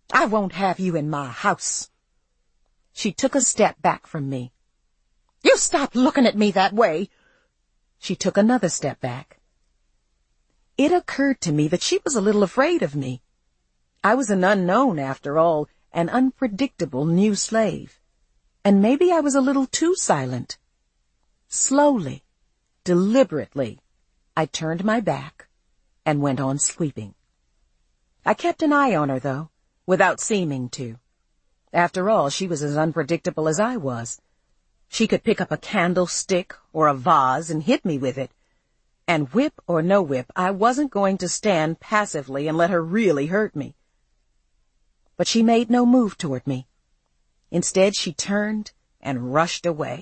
I won't have you in my house." She took a step back from me. "You stop looking at me that way." She took another step back. It occurred to me that she was a little afraid of me. I was an unknown, after all, an unpredictable new slave. And maybe I was a little too silent. Slowly, deliberately, I turned my back and went on sweeping. I kept an eye on her, though, without seeming to. After all, she was as unpredictable as I was. She could pick up a candlestick or a vase and hit me with it. And whip or no whip, I wasn't going to stand passively and let her really hurt me. But she made no move toward me. Instead, she turned and rushed away.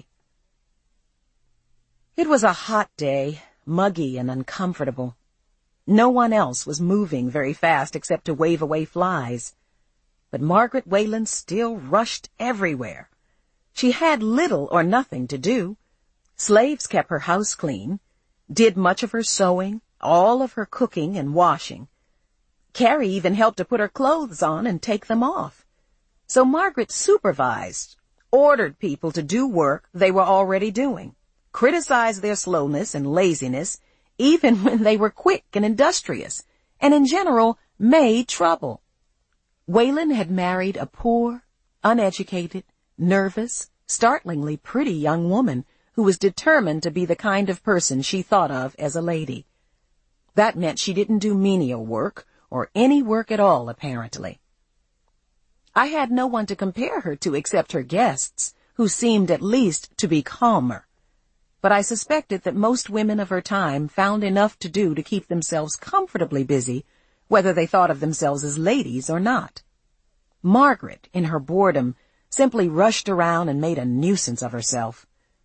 It was a hot day, muggy and uncomfortable. No one else was moving very fast except to wave away flies. But Margaret Wayland still rushed everywhere. She had little or nothing to do. Slaves kept her house clean, did much of her sewing, all of her cooking and washing. Carrie even helped to put her clothes on and take them off. So Margaret supervised, ordered people to do work they were already doing, criticized their slowness and laziness, even when they were quick and industrious, and in general made trouble. Wayland had married a poor, uneducated, nervous, startlingly pretty young woman who was determined to be the kind of person she thought of as a lady. That meant she didn't do menial work, or any work at all, apparently. I had no one to compare her to except her guests, who seemed at least to be calmer. But I suspected that most women of her time found enough to do to keep themselves comfortably busy, whether they thought of themselves as ladies or not. Margaret, in her boredom, simply rushed around and made a nuisance of herself.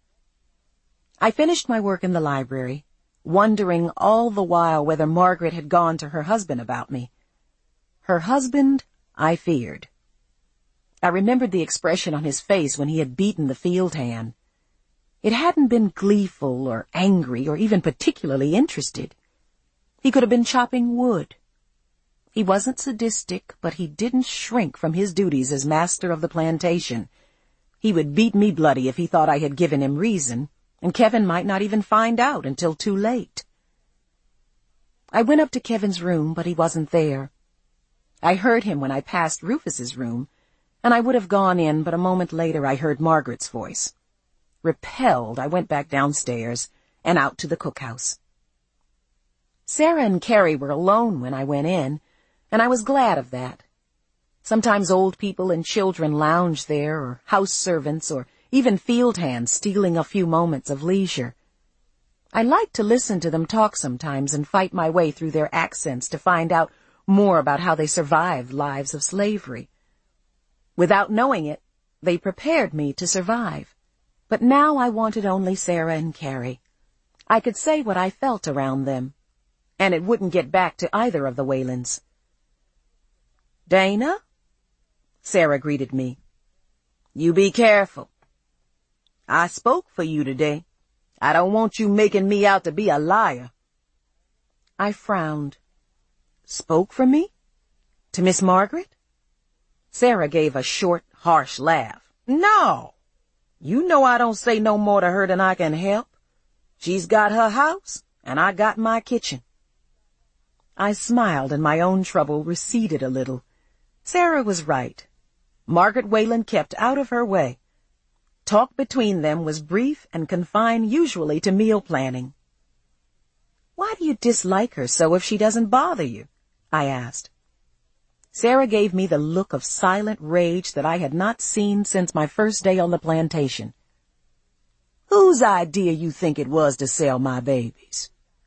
I finished my work in the library, wondering all the while whether Margaret had gone to her husband about me. Her husband, I feared. I remembered the expression on his face when he had beaten the field hand. It hadn't been gleeful or angry or even particularly interested. He could have been chopping wood. He wasn't sadistic, but he didn't shrink from his duties as master of the plantation. He would beat me bloody if he thought I had given him reason, and Kevin might not even find out until too late. I went up to Kevin's room, but he wasn't there. I heard him when I passed Rufus's room, and I would have gone in, but a moment later I heard Margaret's voice. Repelled, I went back downstairs and out to the cookhouse. Sarah and Carrie were alone when I went in, and I was glad of that. Sometimes old people and children lounged there, or house servants, or even field hands stealing a few moments of leisure. I liked to listen to them talk sometimes and fight my way through their accents to find out more about how they survived lives of slavery. Without knowing it, they prepared me to survive. But now I wanted only Sarah and Carrie. I could say what I felt around them, and it wouldn't get back to either of the Waylands. "Dana?" Sarah greeted me. "You be careful. I spoke for you today. I don't want you making me out to be a liar." I frowned. Spoke for me? To Miss Margaret? Sarah gave a short, harsh laugh. "No. You know I don't say no more to her than I can help. She's got her house, and I got my kitchen." I smiled, and my own trouble receded a little. Sarah was right. Margaret Wayland kept out of her way. Talk between them was brief and confined usually to meal planning. "Why do you dislike her so if she doesn't bother you?" I asked. Sarah gave me the look of silent rage that I had not seen since my first day on the plantation. "Whose idea you think it was to sell my babies?"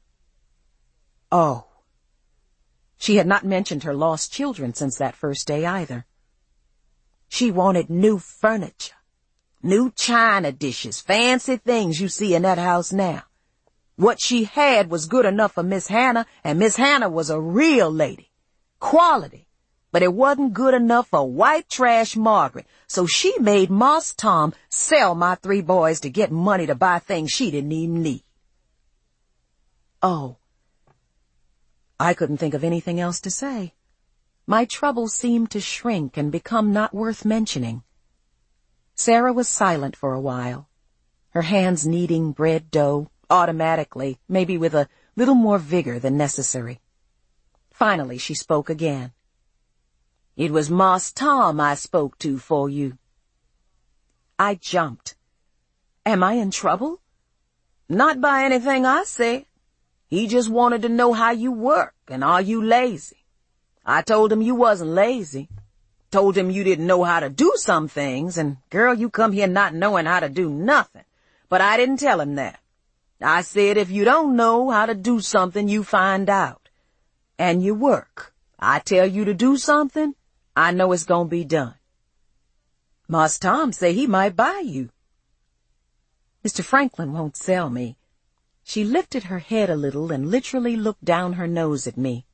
Oh. She had not mentioned her lost children since that first day either. "She wanted new furniture, new china dishes, fancy things you see in that house now. What she had was good enough for Miss Hannah, and Miss Hannah was a real lady. Quality. But it wasn't good enough for white trash Margaret, so she made Moss Tom sell my 3 boys to get money to buy things she didn't even need." Oh. I couldn't think of anything else to say. my troubles seemed to shrink and become not worth mentioning. Sarah was silent for a while, her hands kneading bread dough, automatically, maybe with a little more vigor than necessary. Finally, she spoke again. "It was Marse Tom I spoke to for you." I jumped. "Am I in trouble?" "Not by anything I said. He just wanted to know how you work and are you lazy. I told him you wasn't lazy. Told him you didn't know how to do some things, and girl, you come here not knowing how to do nothing. But I didn't tell him that. I said if you don't know how to do something, you find out. And you work. I tell you to do something, I know it's gonna be done. Marse Tom say he might buy you." "Mr. Franklin won't sell me." She lifted her head a little and literally looked down her nose at me.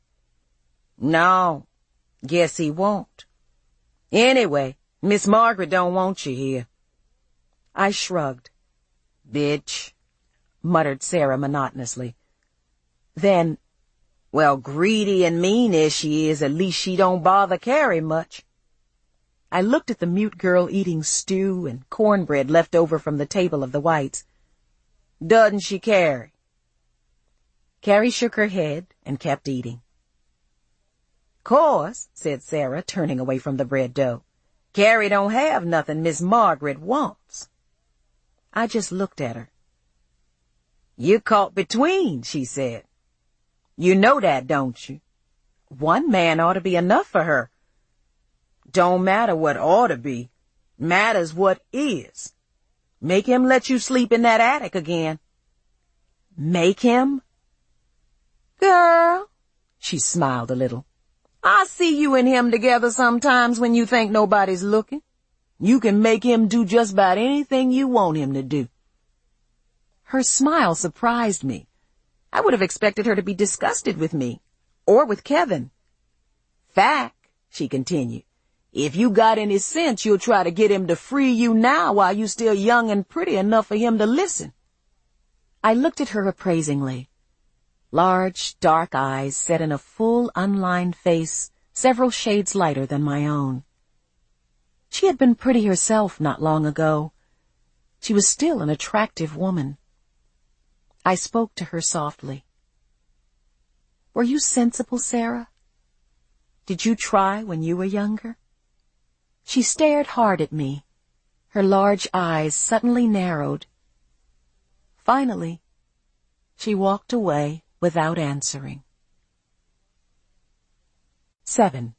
"No, guess he won't. Anyway, Miss Margaret don't want you here." I shrugged. "Bitch," muttered Sarah monotonously. Then, "Well, greedy and mean as she is, at least she don't bother Carrie much." I looked at the mute girl eating stew and cornbread left over from the table of the Whites. "Doesn't she, Carrie?" Carrie shook her head and kept eating. "Course," said Sarah, turning away from the bread dough, "Carrie don't have nothing Miss Margaret wants." I just looked at her. "You're caught between," she said. "You know that, don't you? One man ought to be enough for her." "Don't matter what ought to be. Matters what is. Make him let you sleep in that attic again." "Make him?" "Girl," she smiled a little, "I see you and him together sometimes when you think nobody's looking. You can make him do just about anything you want him to do." Her smile surprised me. I would have expected her to be disgusted with me, or with Kevin. "Fact," she continued, "if you got any sense, you'll try to get him to free you now while you still young and pretty enough for him to listen." I looked at her appraisingly. Large, dark eyes set in a full, unlined face, several shades lighter than my own. She had been pretty herself not long ago. She was still an attractive woman. I spoke to her softly. "Were you sensible, Sarah? Did you try when you were younger?" She stared hard at me. Her large eyes suddenly narrowed. Finally, she walked away without answering. 7.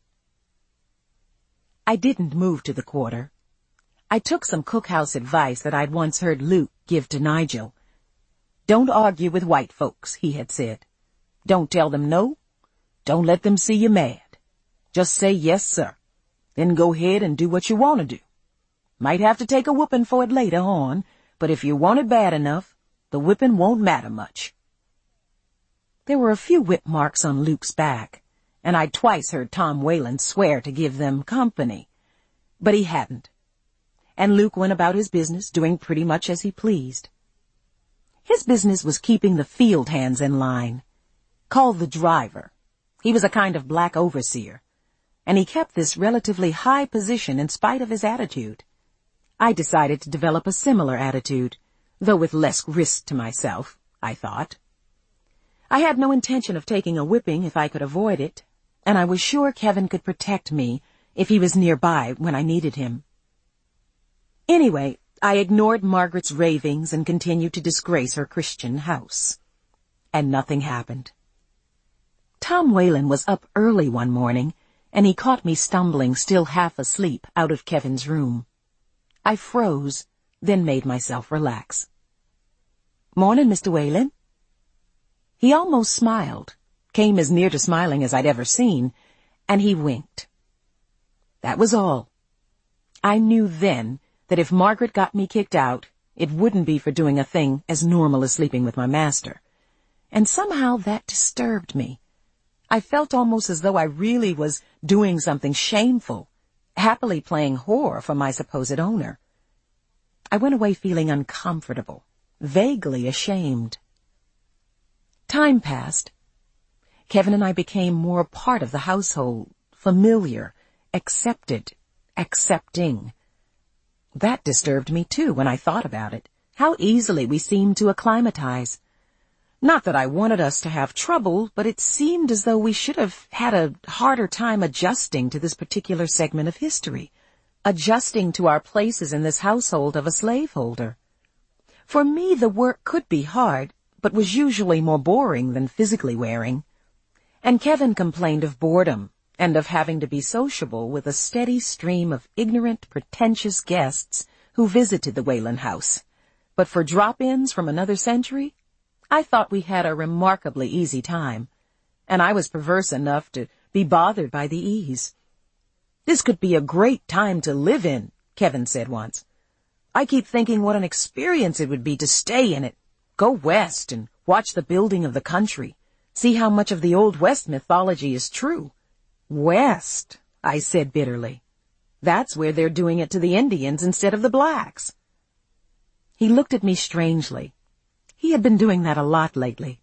I didn't move to the quarter. I took some cookhouse advice that I'd once heard Luke give to Nigel. "Don't argue with white folks," he had said. "Don't tell them no. Don't let them see you mad. Just say yes, sir. Then go ahead and do what you want to do. Might have to take a whooping for it later on, but if you want it bad enough, the whipping won't matter much." There were a few whip marks on Luke's back, and I'd twice heard Tom Whalen swear to give them company. But he hadn't. And Luke went about his business, doing pretty much as he pleased. His business was keeping the field hands in line. Called the driver. He was a kind of black overseer, and he kept this relatively high position in spite of his attitude. I decided to develop a similar attitude, though with less risk to myself, I thought. I had no intention of taking a whipping if I could avoid it, and I was sure Kevin could protect me if he was nearby when I needed him. Anyway, I ignored Margaret's ravings and continued to disgrace her Christian house. And nothing happened. Tom Whalen was up early one morning, and he caught me stumbling, still half asleep, out of Kevin's room. I froze, then made myself relax. "Morning, Mr. Whalen." He almost smiled, came as near to smiling as I'd ever seen, and he winked. That was all. I knew then that if Margaret got me kicked out, it wouldn't be for doing a thing as normal as sleeping with my master. And somehow that disturbed me. I felt almost as though I really was doing something shameful, happily playing whore for my supposed owner. I went away feeling uncomfortable, vaguely ashamed. Time passed. Kevin and I became more part of the household, familiar, accepted, accepting. That disturbed me too when I thought about it. How easily we seemed to acclimatize. Not that I wanted us to have trouble, but it seemed as though we should have had a harder time adjusting to this particular segment of history, adjusting to our places in this household of a slaveholder. For me, the work could be hard, but was usually more boring than physically wearing. And Kevin complained of boredom and of having to be sociable with a steady stream of ignorant, pretentious guests who visited the Whalen house. But for drop-ins from another century, I thought we had a remarkably easy time, and I was perverse enough to be bothered by the ease. "This could be a great time to live in," Kevin said once. "I keep thinking what an experience it would be to stay in it, go west and watch the building of the country, see how much of the Old West mythology is true." "West," I said bitterly. "That's where they're doing it to the Indians instead of the blacks." He looked at me strangely. He had been doing that a lot lately.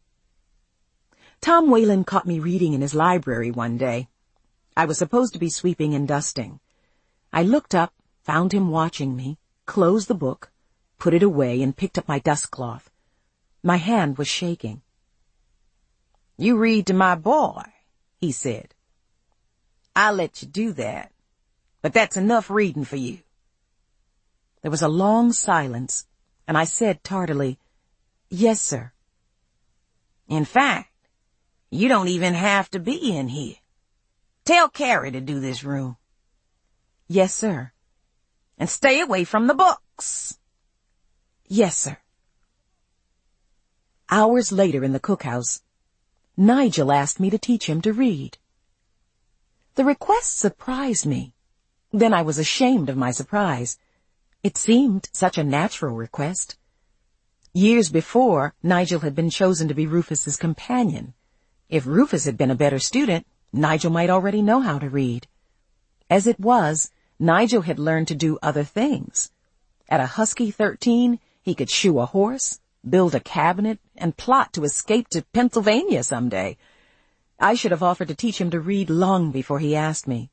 Tom Whalen caught me reading in his library one day. I was supposed to be sweeping and dusting. I looked up, found him watching me, closed the book, put it away, and picked up my dust cloth. My hand was shaking. "You read to my boy," he said. "I'll let you do that, but that's enough reading for you." There was a long silence, and I said tardily, "Yes, sir." "In fact, you don't even have to be in here. Tell Carrie to do this room." "Yes, sir." "And stay away from the books." "Yes, sir." Hours later in the cookhouse, Nigel asked me to teach him to read. The request surprised me. Then I was ashamed of my surprise. It seemed such a natural request. Years before, Nigel had been chosen to be Rufus's companion. If Rufus had been a better student, Nigel might already know how to read. As it was, Nigel had learned to do other things. At a husky 13, he could shoe a horse, build a cabinet, and plot to escape to Pennsylvania someday. I should have offered to teach him to read long before he asked me.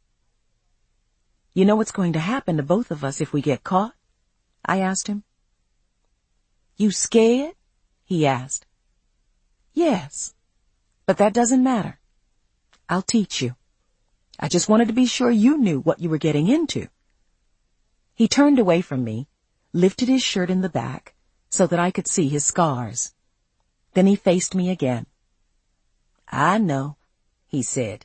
"You know what's going to happen to both of us if we get caught?" I asked him. "You scared?" he asked. "Yes, but that doesn't matter. I'll teach you. I just wanted to be sure you knew what you were getting into." He turned away from me, lifted his shirt in the back so that I could see his scars. Then he faced me again. "I know," he said.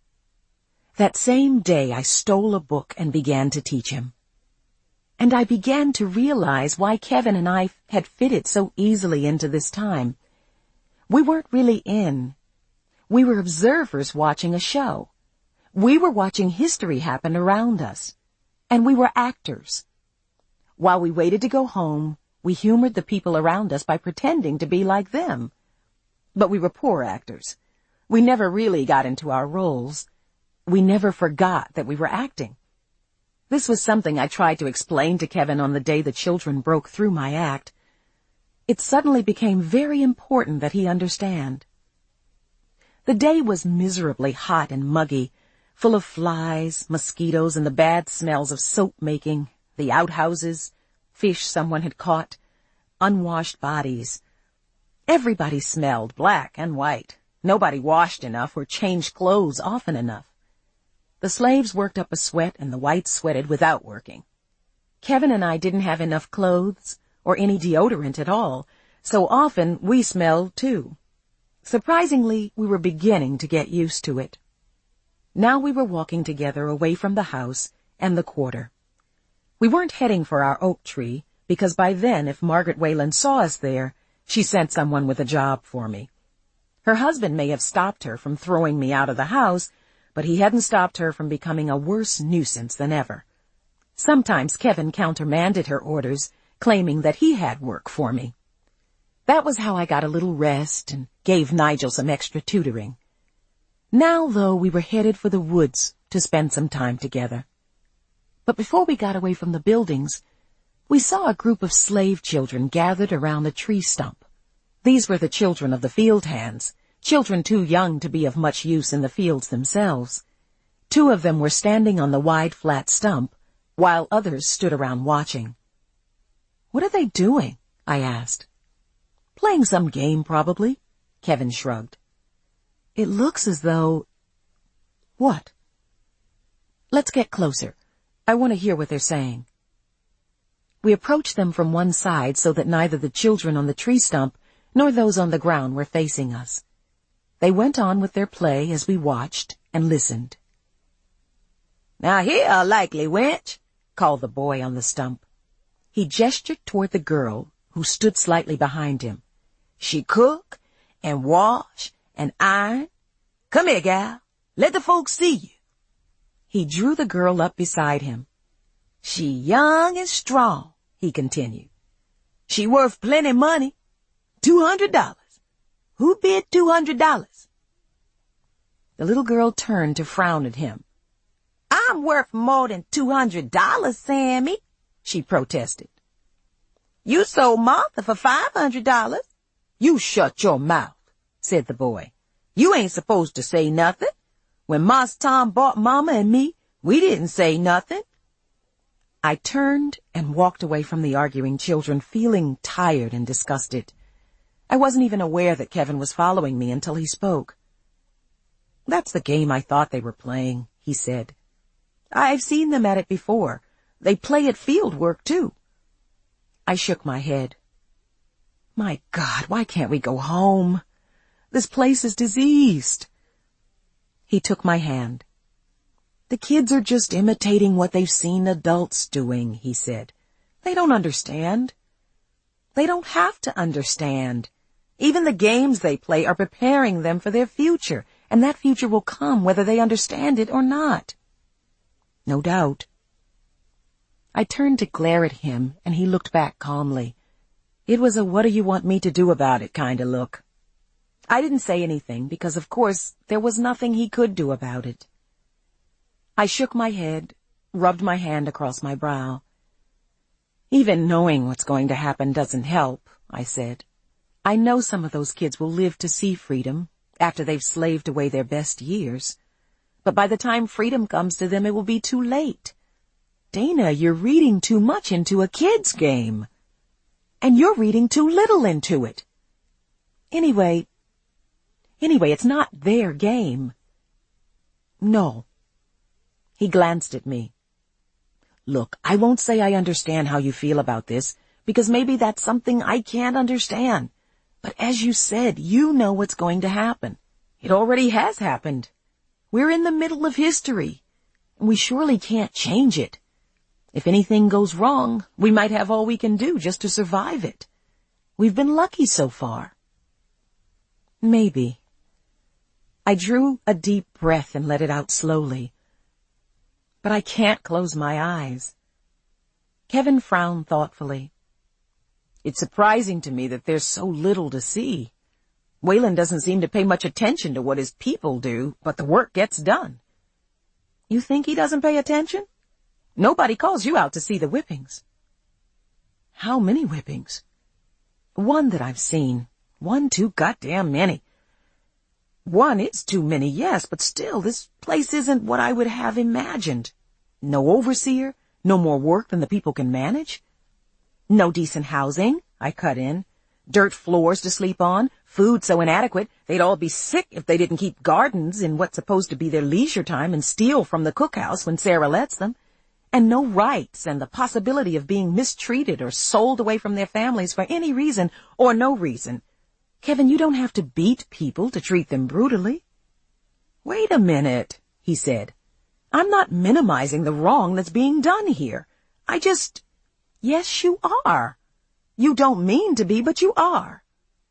That same day I stole a book and began to teach him. And I began to realize why Kevin and I had fitted so easily into this time. We weren't really in. We were observers watching a show. We were watching history happen around us. And we were actors. While we waited to go home, we humored the people around us by pretending to be like them. But we were poor actors. We never really got into our roles. We never forgot that we were acting. This was something I tried to explain to Kevin on the day the children broke through my act. It suddenly became very important that he understand. The day was miserably hot and muggy, full of flies, mosquitoes, and the bad smells of soap-making, the outhouses, fish someone had caught, unwashed bodies. Everybody smelled black and white. Nobody washed enough or changed clothes often enough. The slaves worked up a sweat, and the whites sweated without working. Kevin and I didn't have enough clothes or any deodorant at all, so often we smelled too. Surprisingly, we were beginning to get used to it. Now we were walking together away from the house and the quarter. We weren't heading for our oak tree, because by then, if Margaret Whalen saw us there, she sent someone with a job for me. Her husband may have stopped her from throwing me out of the house, but he hadn't stopped her from becoming a worse nuisance than ever. Sometimes Kevin countermanded her orders, claiming that he had work for me. That was how I got a little rest and gave Nigel some extra tutoring. Now, though, we were headed for the woods to spend some time together. But before we got away from the buildings, we saw a group of slave children gathered around a tree stump. These were the children of the field hands, children too young to be of much use in the fields themselves. 2 of them were standing on the wide flat stump, while others stood around watching. "What are they doing?" I asked. "Playing some game, probably," Kevin shrugged. "It looks as though—" "What?" "Let's get closer. I want to hear what they're saying." We approached them from one side so that neither the children on the tree stump nor those on the ground were facing us. They went on with their play as we watched and listened. "Now here, a likely wench," called the boy on the stump. He gestured toward the girl, who stood slightly behind him. "She cook and wash and iron. Come here, gal. Let the folks see you." He drew the girl up beside him. "She young and strong," he continued. "She worth plenty money. $200. Who bid $200? The little girl turned to frown at him. "I'm worth more than $200, Sammy," she protested. "You sold Martha for $500. "You shut your mouth," said the boy. "You ain't supposed to say nothing. When Master Tom bought Mama and me, we didn't say nothing." I turned and walked away from the arguing children, feeling tired and disgusted. I wasn't even aware that Kevin was following me until he spoke. "That's the game I thought they were playing," he said. "I've seen them at it before. They play at field work, too." I shook my head. "My God, why can't we go home? This place is diseased." He took my hand. "The kids are just imitating what they've seen adults doing," he said. "They don't understand. They don't have to understand. Even the games they play are preparing them for their future, and that future will come whether they understand it or not." "No doubt." I turned to glare at him, and he looked back calmly. It was a "what do you want me to do about it" kind of look. I didn't say anything because, of course, there was nothing he could do about it. I shook my head, rubbed my hand across my brow. "Even knowing what's going to happen doesn't help," I said. "I know some of those kids will live to see freedom after they've slaved away their best years. But by the time freedom comes to them, it will be too late. Dana, you're reading too much into a kid's game. And you're reading too little into it. Anyway, it's not their game." "No." He glanced at me. "Look, I won't say I understand how you feel about this, because maybe that's something I can't understand. But as you said, you know what's going to happen. It already has happened. We're in the middle of history, and we surely can't change it. If anything goes wrong, we might have all we can do just to survive it. We've been lucky so far." "Maybe." I drew a deep breath and let it out slowly. But I can't close my eyes. Kevin frowned thoughtfully. "It's surprising to me that there's so little to see. Waylon doesn't seem to pay much attention to what his people do, but the work gets done." "You think he doesn't pay attention? Nobody calls you out to see the whippings." "How many whippings?" "One that I've seen. 1 too goddamn many." "1 is too many, yes, but still, this place isn't what I would have imagined. No overseer, no more work than the people can manage. No decent housing," I cut in. "Dirt floors to sleep on, food so inadequate they'd all be sick if they didn't keep gardens in what's supposed to be their leisure time and steal from the cookhouse when Sarah lets them. And no rights and the possibility of being mistreated or sold away from their families for any reason or no reason. Kevin, you don't have to beat people to treat them brutally." "Wait a minute," he said. "I'm not minimizing the wrong that's being done here. I just—" "Yes, you are. You don't mean to be, but you are."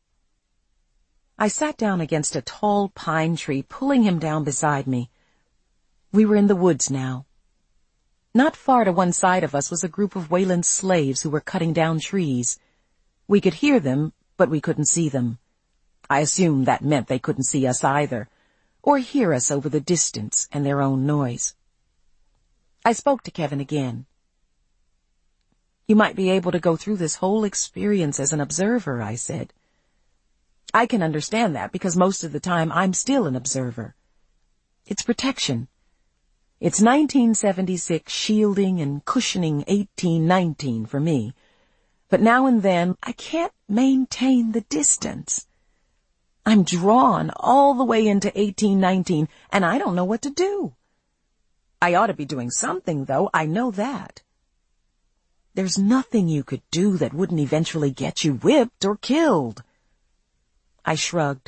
I sat down against a tall pine tree, pulling him down beside me. We were in the woods now. Not far to one side of us was a group of Waylon's slaves who were cutting down trees. We could hear them, but we couldn't see them. I assumed that meant they couldn't see us either, or hear us over the distance and their own noise. I spoke to Kevin again. "You might be able to go through this whole experience as an observer," I said. "I can understand that because most of the time I'm still an observer. It's protection. It's 1976 shielding and cushioning 1819 for me. But now and then I can't maintain the distance. I'm drawn all the way into 1819, and I don't know what to do. I ought to be doing something, though. I know that. There's nothing you could do that wouldn't eventually get you whipped or killed. I shrugged.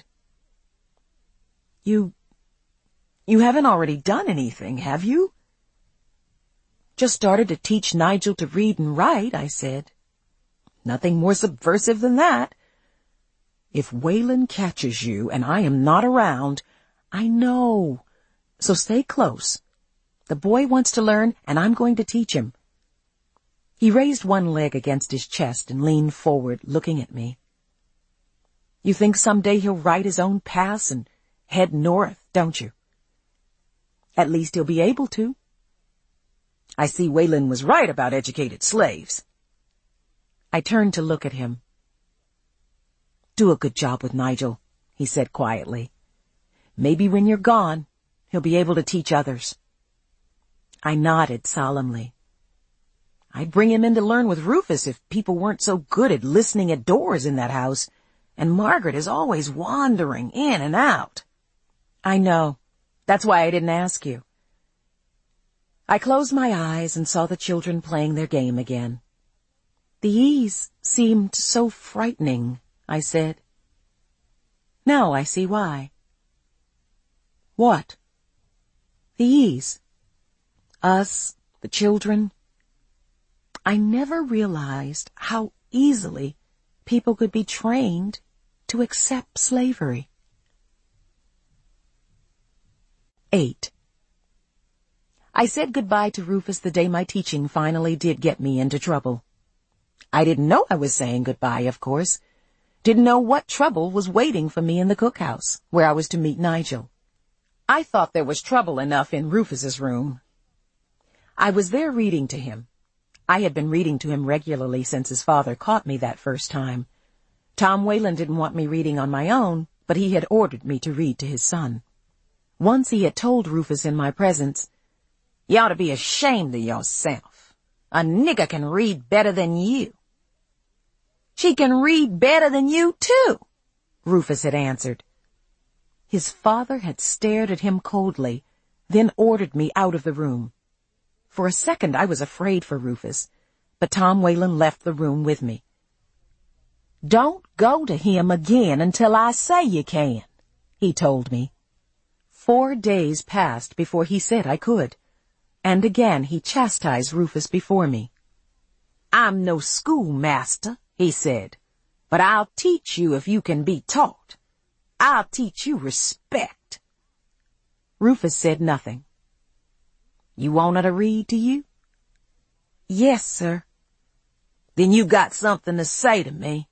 You haven't already done anything, have you? Just started to teach Nigel to read and write, I said. Nothing more subversive than that. If Waylon catches you and I am not around, I know. So stay close. The boy wants to learn, and I'm going to teach him. He raised one leg against his chest and leaned forward, looking at me. You think someday he'll write his own pass and head north, don't you? At least he'll be able to. I see Waylon was right about educated slaves. I turned to look at him. Do a good job with Nigel, he said quietly. Maybe when you're gone, he'll be able to teach others. I nodded solemnly. I'd bring him in to learn with Rufus if people weren't so good at listening at doors in that house, and Margaret is always wandering in and out. I know. That's why I didn't ask you. I closed my eyes and saw the children playing their game again. The E's seemed so frightening, I said. Now I see why. What? The E's. Us, the children. I never realized how easily people could be trained to accept slavery. 8. I said goodbye to Rufus the day my teaching finally did get me into trouble. I didn't know I was saying goodbye, of course. Didn't know what trouble was waiting for me in the cookhouse, where I was to meet Nigel. I thought there was trouble enough in Rufus's room. I was there reading to him. I had been reading to him regularly since his father caught me that first time. Tom Whalen didn't want me reading on my own, but he had ordered me to read to his son. Once he had told Rufus in my presence, "You ought to be ashamed of yourself. A nigger can read better than you." "She can read better than you, too," Rufus had answered. His father had stared at him coldly, then ordered me out of the room. For a second I was afraid for Rufus, but Tom Whalen left the room with me. "Don't go to him again until I say you can," he told me. 4 days passed before he said I could, and again he chastised Rufus before me. "I'm no schoolmaster," he said, "but I'll teach you if you can be taught. I'll teach you respect." Rufus said nothing. "You want her to read to you?" "Yes, sir." "Then you got something to say to me."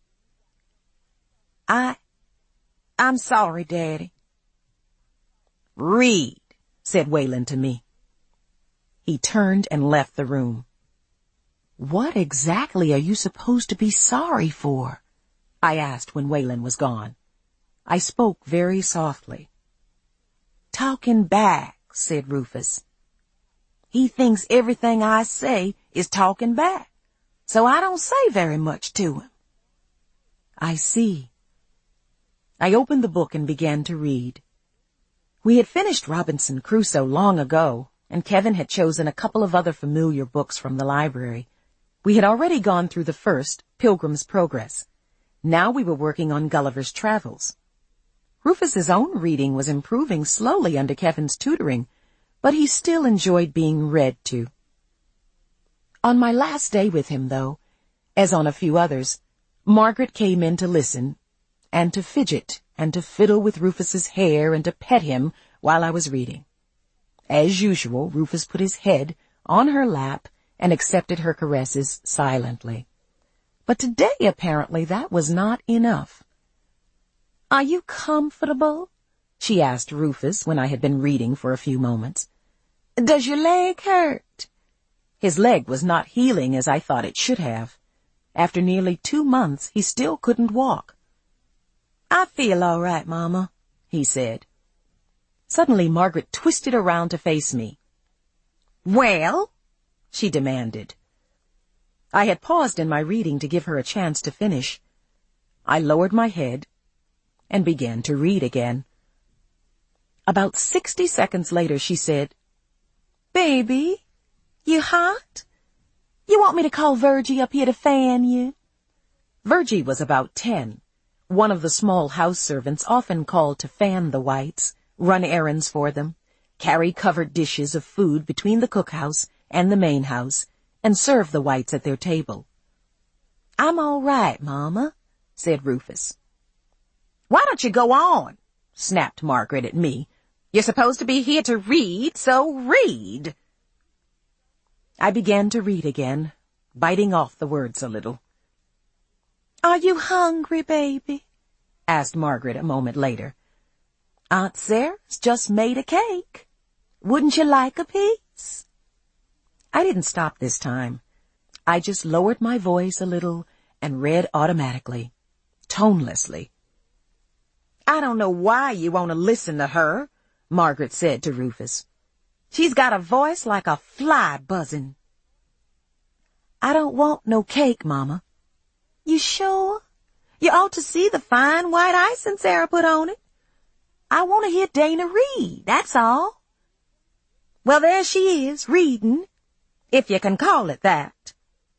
I'm sorry, Daddy." "Read," said Waylon to me. He turned and left the room. "What exactly are you supposed to be sorry for?" I asked when Waylon was gone. I spoke very softly. "Talking back," said Rufus. "He thinks everything I say is talking back, so I don't say very much to him." "I see." I opened the book and began to read. We had finished Robinson Crusoe long ago, and Kevin had chosen a couple of other familiar books from the library. We had already gone through the first, Pilgrim's Progress. Now we were working on Gulliver's Travels. Rufus's own reading was improving slowly under Kevin's tutoring, but he still enjoyed being read to. On my last day with him, though, as on a few others, Margaret came in to listen, and to fidget, and to fiddle with Rufus's hair, and to pet him while I was reading. As usual, Rufus put his head on her lap and accepted her caresses silently. But today, apparently, that was not enough. "Are you comfortable?" she asked Rufus when I had been reading for a few moments. "Does your leg hurt?" His leg was not healing as I thought it should have. After nearly 2 months, he still couldn't walk. "I feel all right, Mama," he said. Suddenly, Margaret twisted around to face me. Well? She demanded. I had paused in my reading to give her a chance to finish. I lowered my head and began to read again. About 60 seconds later, she said, "Baby, you hot? You want me to call Virgie up here to fan you?" Virgie was about 10, one of the small house servants often called to fan the Whites, run errands for them, carry covered dishes of food between the cookhouse and the main house, and serve the Whites at their table. "I'm all right, Mama," said Rufus. "Why don't you go on?" snapped Margaret at me. "You're supposed to be here to read, so read." I began to read again, biting off the words a little. "Are you hungry, baby?" asked Margaret a moment later. "Aunt Sarah's just made a cake. Wouldn't you like a piece?" I didn't stop this time. I just lowered my voice a little and read automatically, tonelessly. "I don't know why you want to listen to her," Margaret said to Rufus. "She's got a voice like a fly buzzing." "I don't want no cake, Mama." "You sure? You ought to see the fine white icing Sarah put on it. I want to hear Dana read, that's all." "Well, there she is, reading, if you can call it that."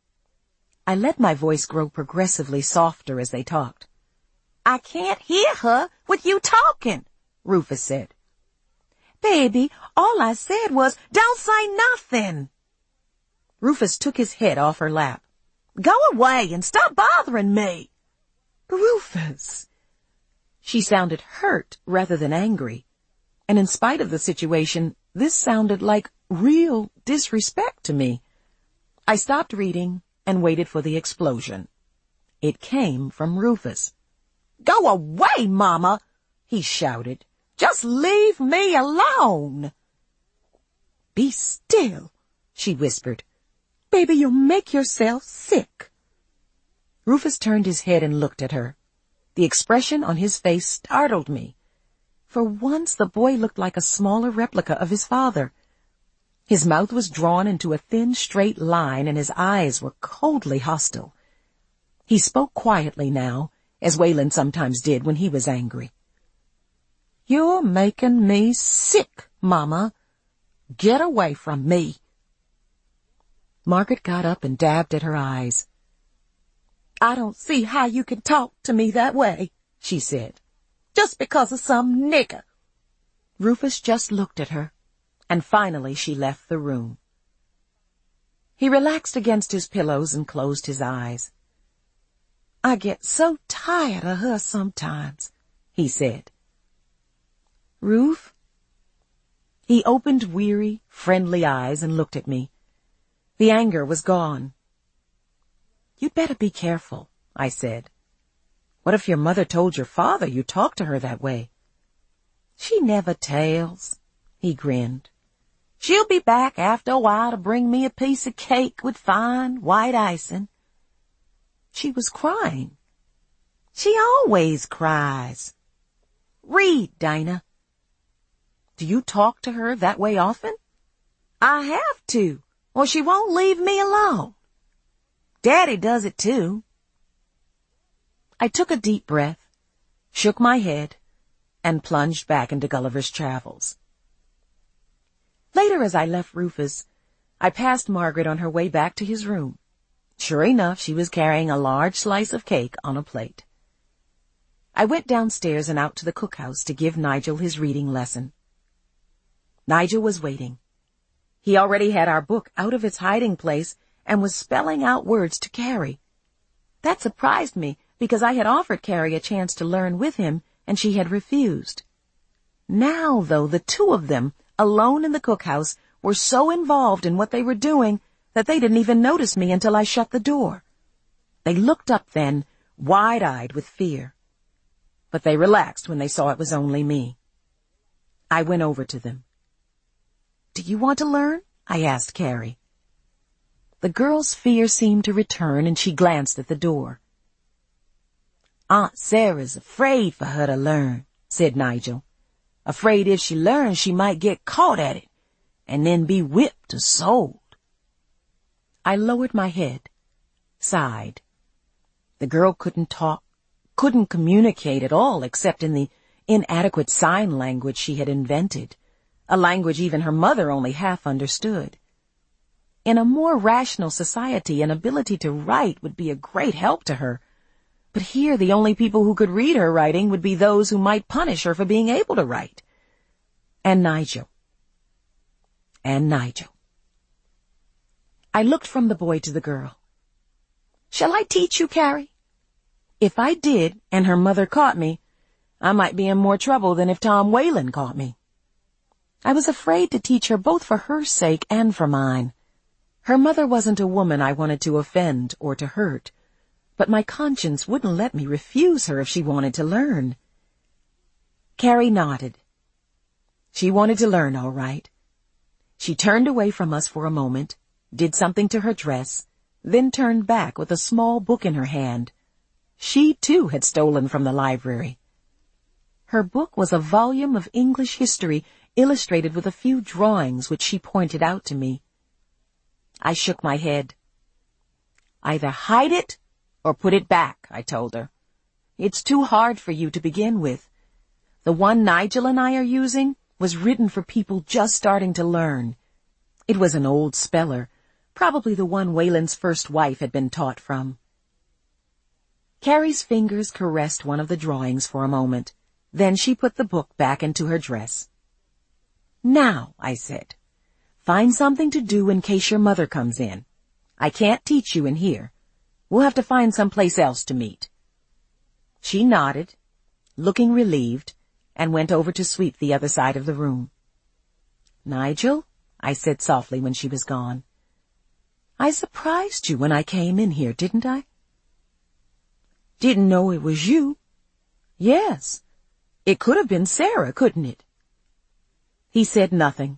I let my voice grow progressively softer as they talked. "I can't hear her with you talking," Rufus said. "Baby, all I said was, don't say nothing." Rufus took his head off her lap. "Go away and stop bothering me." "Rufus." She sounded hurt rather than angry, and in spite of the situation, this sounded like real disrespect to me. I stopped reading and waited for the explosion. It came from Rufus. "Go away, Mama," he shouted. "Just leave me alone." "Be still," she whispered. "Baby, you'll make yourself sick." Rufus turned his head and looked at her. The expression on his face startled me. For once, the boy looked like a smaller replica of his father. His mouth was drawn into a thin, straight line, and his eyes were coldly hostile. He spoke quietly now, as Waylon sometimes did when he was angry. "You're making me sick, Mama. Get away from me." Margaret got up and dabbed at her eyes. "I don't see how you can talk to me that way," she said. "Just because of some nigger." Rufus just looked at her, and finally she left the room. He relaxed against his pillows and closed his eyes. "I get so tired of her sometimes," he said. "Ruf?" He opened weary, friendly eyes and looked at me. The anger was gone. "You'd better be careful," I said. "What if your mother told your father you talked to her that way?" "She never tells," he grinned. "She'll be back after a while to bring me a piece of cake with fine white icing." She was crying. She always cries. "Read, Dana." "Do you talk to her that way often?" "I have to, or she won't leave me alone. Daddy does it too." I took a deep breath, shook my head, and plunged back into Gulliver's Travels. Later, as I left Rufus, I passed Margaret on her way back to his room. Sure enough, she was carrying a large slice of cake on a plate. I went downstairs and out to the cookhouse to give Nigel his reading lesson. Nigel was waiting. He already had our book out of its hiding place and was spelling out words to Carrie. That surprised me, because I had offered Carrie a chance to learn with him, and she had refused. Now, though, the two of them, alone in the cookhouse, were so involved in what they were doing that they didn't even notice me until I shut the door. They looked up then, wide-eyed with fear. But they relaxed when they saw it was only me. I went over to them. "Do you want to learn?" I asked Carrie. The girl's fear seemed to return, and she glanced at the door. "Aunt Sarah's afraid for her to learn," said Nigel. "Afraid if she learns she might get caught at it. and then be whipped or sold. I lowered my head, sighed. The girl couldn't talk, couldn't communicate at all except in the inadequate sign language she had invented, a language even her mother only half understood. In a more rational society, an ability to write would be a great help to her, but here the only people who could read her writing would be those who might punish her for being able to write. And Nigel. I looked from the boy to the girl. Shall I teach you, Carrie? If I did, and her mother caught me, I might be in more trouble than if Tom Whalen caught me. I was afraid to teach her both for her sake and for mine. Her mother wasn't a woman I wanted to offend or to hurt, but my conscience wouldn't let me refuse her if she wanted to learn. Carrie nodded. She wanted to learn, all right. She turned away from us for a moment, did something to her dress, then turned back with a small book in her hand. She, too, had stolen from the library. Her book was a volume of English history illustrated with a few drawings which she pointed out to me. I shook my head. Either hide it or put it back, I told her. It's too hard for you to begin with. The one Nigel and I are using was written for people just starting to learn. It was an old speller, probably the one Whalen's first wife had been taught from. Carrie's fingers caressed one of the drawings for a moment. Then she put the book back into her dress. Now, I said, find something to do in case your mother comes in. I can't teach you in here. We'll have to find some place else to meet. She nodded, looking relieved, and went over to sweep the other side of the room. Nigel, I said softly when she was gone, I surprised you when I came in here, didn't I? Didn't know it was you. Yes. It could have been Sarah, couldn't it? He said nothing.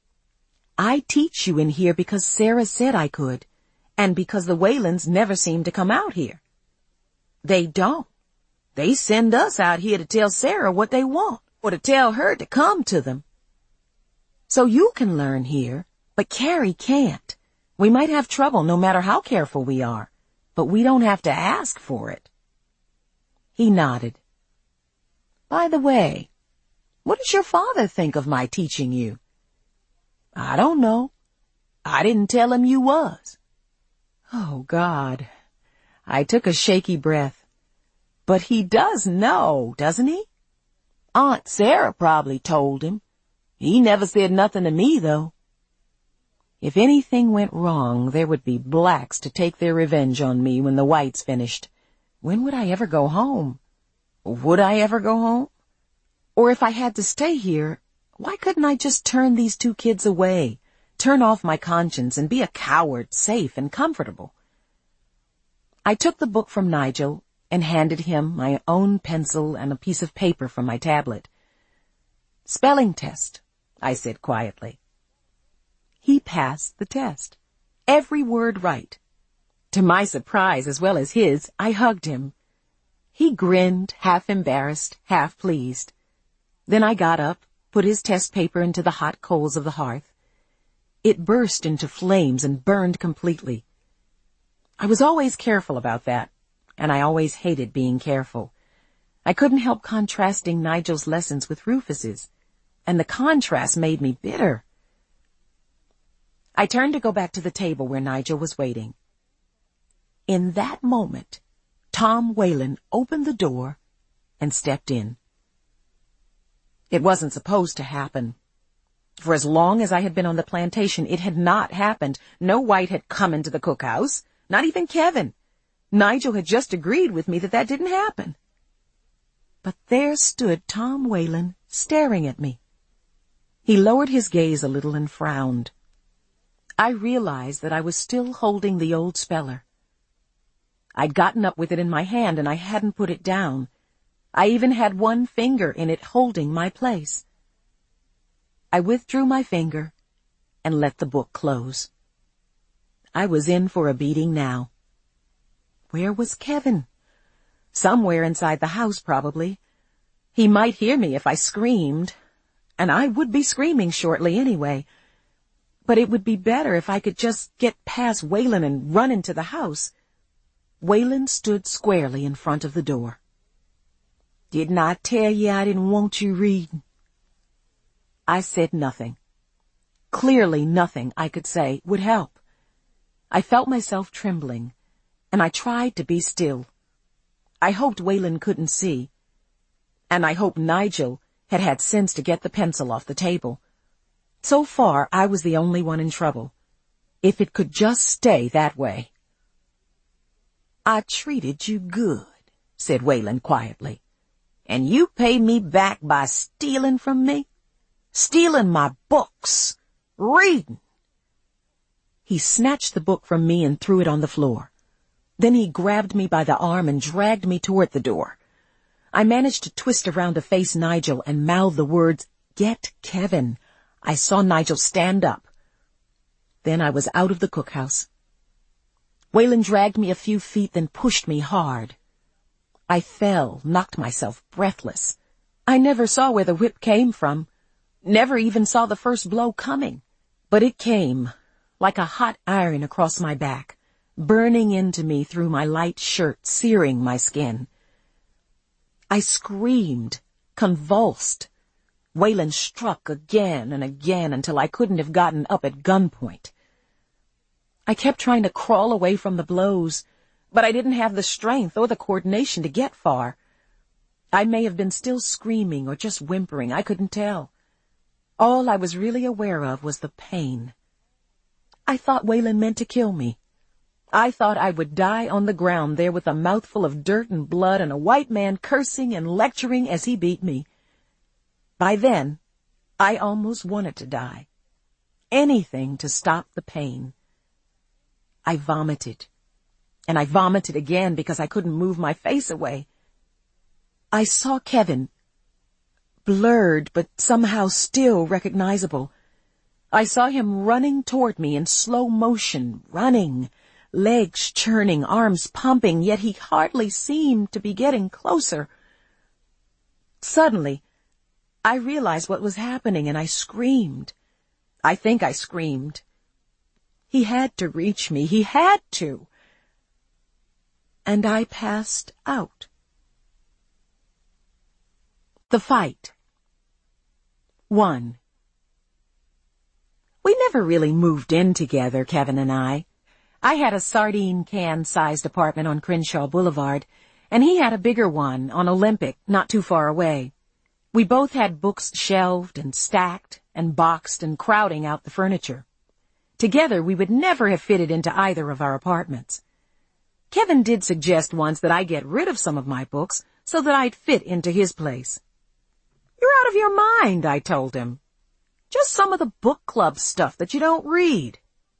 I teach you in here because Sarah said I could, and because the Whalens never seem to come out here. They don't. They send us out here to tell Sarah what they want, or to tell her to come to them. So you can learn here, but Carrie can't. We might have trouble no matter how careful we are, but we don't have to ask for it. He nodded. By the way, what does your father think of my teaching you? I don't know. I didn't tell him you was. Oh, God. I took a shaky breath. But he does know, doesn't he? Aunt Sarah probably told him. He never said nothing to me, though. If anything went wrong, there would be blacks to take their revenge on me when the whites finished. When would I ever go home? Would I ever go home? Or if I had to stay here, why couldn't I just turn these two kids away, turn off my conscience, and be a coward, safe and comfortable? I took the book from Nigel and handed him my own pencil and a piece of paper from my tablet. Spelling test, I said quietly. He passed the test. Every word right. To my surprise, as well as his, I hugged him. He grinned, half embarrassed, half pleased. Then I got up, put his test paper into the hot coals of the hearth. It burst into flames and burned completely. I was always careful about that, and I always hated being careful. I couldn't help contrasting Nigel's lessons with Rufus's, and the contrast made me bitter. I turned to go back to the table where Nigel was waiting. In that moment, Tom Whalen opened the door and stepped in. It wasn't supposed to happen. For as long as I had been on the plantation, it had not happened. No white had come into the cookhouse, not even Kevin. Nigel had just agreed with me that didn't happen. But there stood Tom Whalen staring at me. He lowered his gaze a little and frowned. I realized that I was still holding the old speller. I'd gotten up with it in my hand and I hadn't put it down. I even had one finger in it holding my place. I withdrew my finger and let the book close. I was in for a beating now. Where was Kevin? Somewhere inside the house, probably. He might hear me if I screamed, and I would be screaming shortly anyway. But it would be better if I could just get past Waylon and run into the house. Waylon stood squarely in front of the door. "Didn't I tell you I didn't want you reading?" I said nothing. Clearly nothing I could say would help. I felt myself trembling, and I tried to be still. I hoped Waylon couldn't see, and I hoped Nigel had had sense to get the pencil off the table. So far, I was the only one in trouble. If it could just stay that way. "I treated you good," said Waylon quietly. "And you pay me back by stealing from me? Stealing my books. Reading." He snatched the book from me and threw it on the floor. Then he grabbed me by the arm and dragged me toward the door. I managed to twist around to face Nigel and mouth the words, "Get Kevin." I saw Nigel stand up. Then I was out of the cookhouse. Waylon dragged me a few feet, then pushed me hard. I fell, knocked myself breathless. I never saw where the whip came from, never even saw the first blow coming. But it came, like a hot iron across my back, burning into me through my light shirt, searing my skin. I screamed, convulsed. Waylon struck again and again until I couldn't have gotten up at gunpoint. I kept trying to crawl away from the blows, but I didn't have the strength or the coordination to get far. I may have been still screaming or just whimpering, I couldn't tell. All I was really aware of was the pain. I thought Waylon meant to kill me. I thought I would die on the ground there with a mouthful of dirt and blood and a white man cursing and lecturing as he beat me. By then, I almost wanted to die. Anything to stop the pain. I vomited. And I vomited again because I couldn't move my face away. I saw Kevin, blurred but somehow still recognizable. I saw him running toward me in slow motion, running, legs churning, arms pumping, yet he hardly seemed to be getting closer. Suddenly, I realized what was happening, and I screamed. I think I screamed. He had to reach me. He had to. And I passed out. The fight. 1. We never really moved in together, Kevin and I. I had a sardine can-sized apartment on Crenshaw Boulevard, and he had a bigger one on Olympic, not too far away. We both had books shelved and stacked and boxed and crowding out the furniture. Together, we would never have fitted into either of our apartments. Kevin did suggest once that I get rid of some of my books so that I'd fit into his place. "You're out of your mind," I told him. "Just some of the book club stuff that you don't read."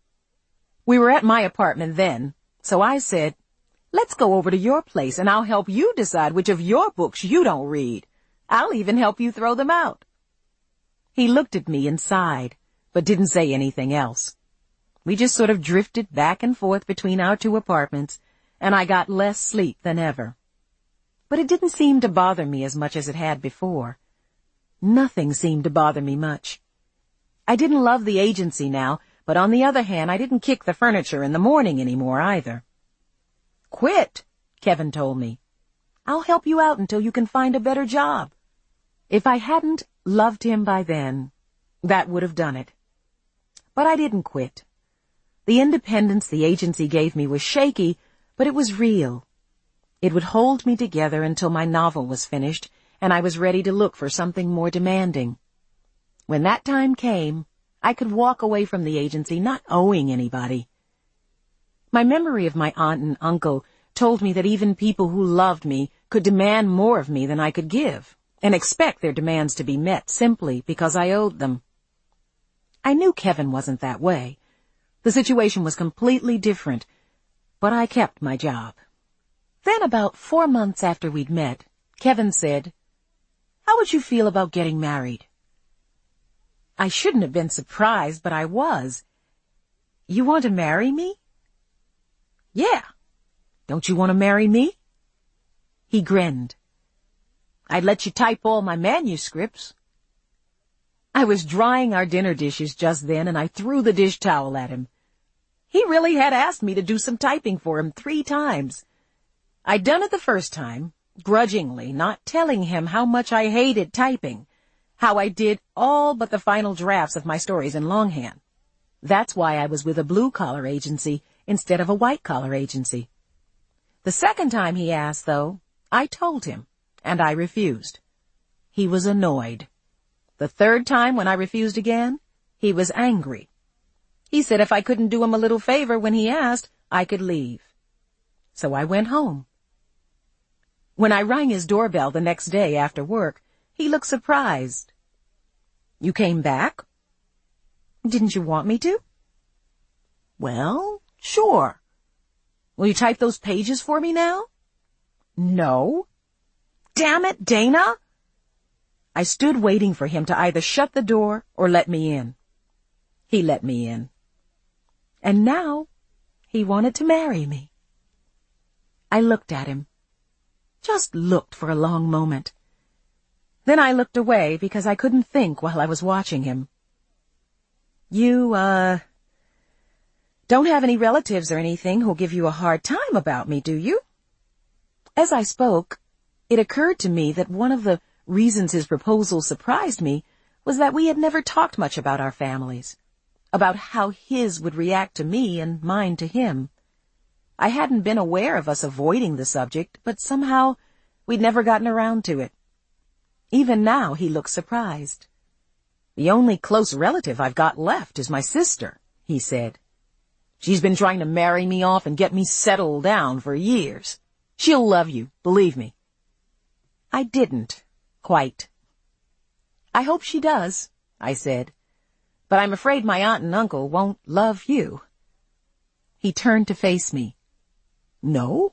We were at my apartment then, so I said, "Let's go over to your place and I'll help you decide which of your books you don't read. I'll even help you throw them out." He looked at me and sighed, but didn't say anything else. We just sort of drifted back and forth between our two apartments, and I got less sleep than ever. But it didn't seem to bother me as much as it had before. Nothing seemed to bother me much. I didn't love the agency now, but on the other hand, I didn't kick the furniture in the morning anymore either. "Quit," Kevin told me. "I'll help you out until you can find a better job." If I hadn't loved him by then, that would have done it. But I didn't quit. The independence the agency gave me was shaky, but it was real. It would hold me together until my novel was finished, and I was ready to look for something more demanding. When that time came, I could walk away from the agency not owing anybody. My memory of my aunt and uncle told me that even people who loved me could demand more of me than I could give, and expect their demands to be met simply because I owed them. I knew Kevin wasn't that way. The situation was completely different, but I kept my job. Then about 4 months after we'd met, Kevin said, "How would you feel about getting married?" I shouldn't have been surprised, but I was. "You want to marry me?" "Yeah. Don't you want to marry me?" He grinned. "I'd let you type all my manuscripts." I was drying our dinner dishes just then, and I threw the dish towel at him. He really had asked me to do some typing for him 3 times. I'd done it the first time, grudgingly, not telling him how much I hated typing, how I did all but the final drafts of my stories in longhand. That's why I was with a blue-collar agency instead of a white-collar agency. The second time he asked, though, I told him, and I refused. He was annoyed. The third time, when I refused again, he was angry. He said if I couldn't do him a little favor when he asked, I could leave. So I went home. When I rang his doorbell the next day after work, he looked surprised. You came back? Didn't you want me to? Well, sure. Will you type those pages for me now? No. Damn it, Dana! I stood waiting for him to either shut the door or let me in. He let me in. And now he wanted to marry me. I looked at him. Just looked for a long moment. Then I looked away because I couldn't think while I was watching him. You, don't have any relatives or anything who'll give you a hard time about me, do you? As I spoke, it occurred to me that one of the reasons his proposal surprised me was that we had never talked much about our families, about how his would react to me and mine to him. I hadn't been aware of us avoiding the subject, but somehow we'd never gotten around to it. Even now he looked surprised. The only close relative I've got left is my sister, he said. She's been trying to marry me off and get me settled down for years. She'll love you, believe me. I didn't, quite. I hope she does, I said, but I'm afraid my aunt and uncle won't love you. He turned to face me. No?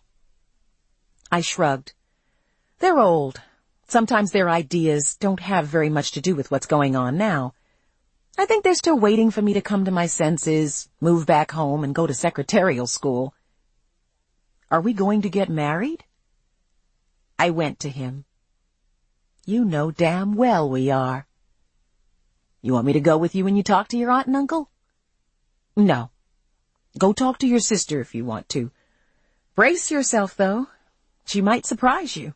I shrugged. They're old. Sometimes their ideas don't have very much to do with what's going on now. I think they're still waiting for me to come to my senses, move back home, and go to secretarial school. Are we going to get married? I went to him. You know damn well we are. You want me to go with you when you talk to your aunt and uncle? No. Go talk to your sister if you want to. Brace yourself, though. She might surprise you.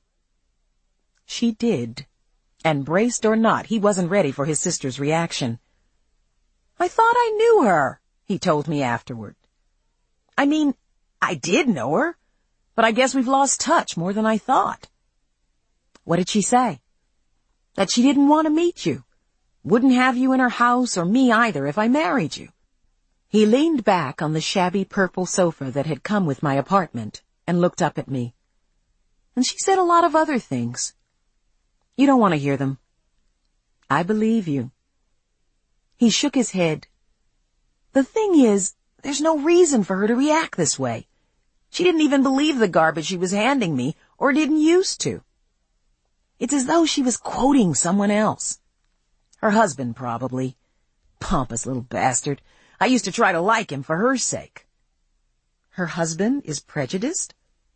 She did. And braced or not, he wasn't ready for his sister's reaction. I thought I knew her, he told me afterward. I mean, I did know her, but I guess we've lost touch more than I thought. What did she say? That she didn't want to meet you. Wouldn't have you in her house or me either if I married you. He leaned back on the shabby purple sofa that had come with my apartment and looked up at me. And she said a lot of other things. You don't want to hear them. I believe you. He shook his head. The thing is, there's no reason for her to react this way. She didn't even believe the garbage she was handing me, or didn't used to. It's as though she was quoting someone else. Her husband, probably. Pompous little bastard. I used to try to like him for her sake. Her husband is prejudiced?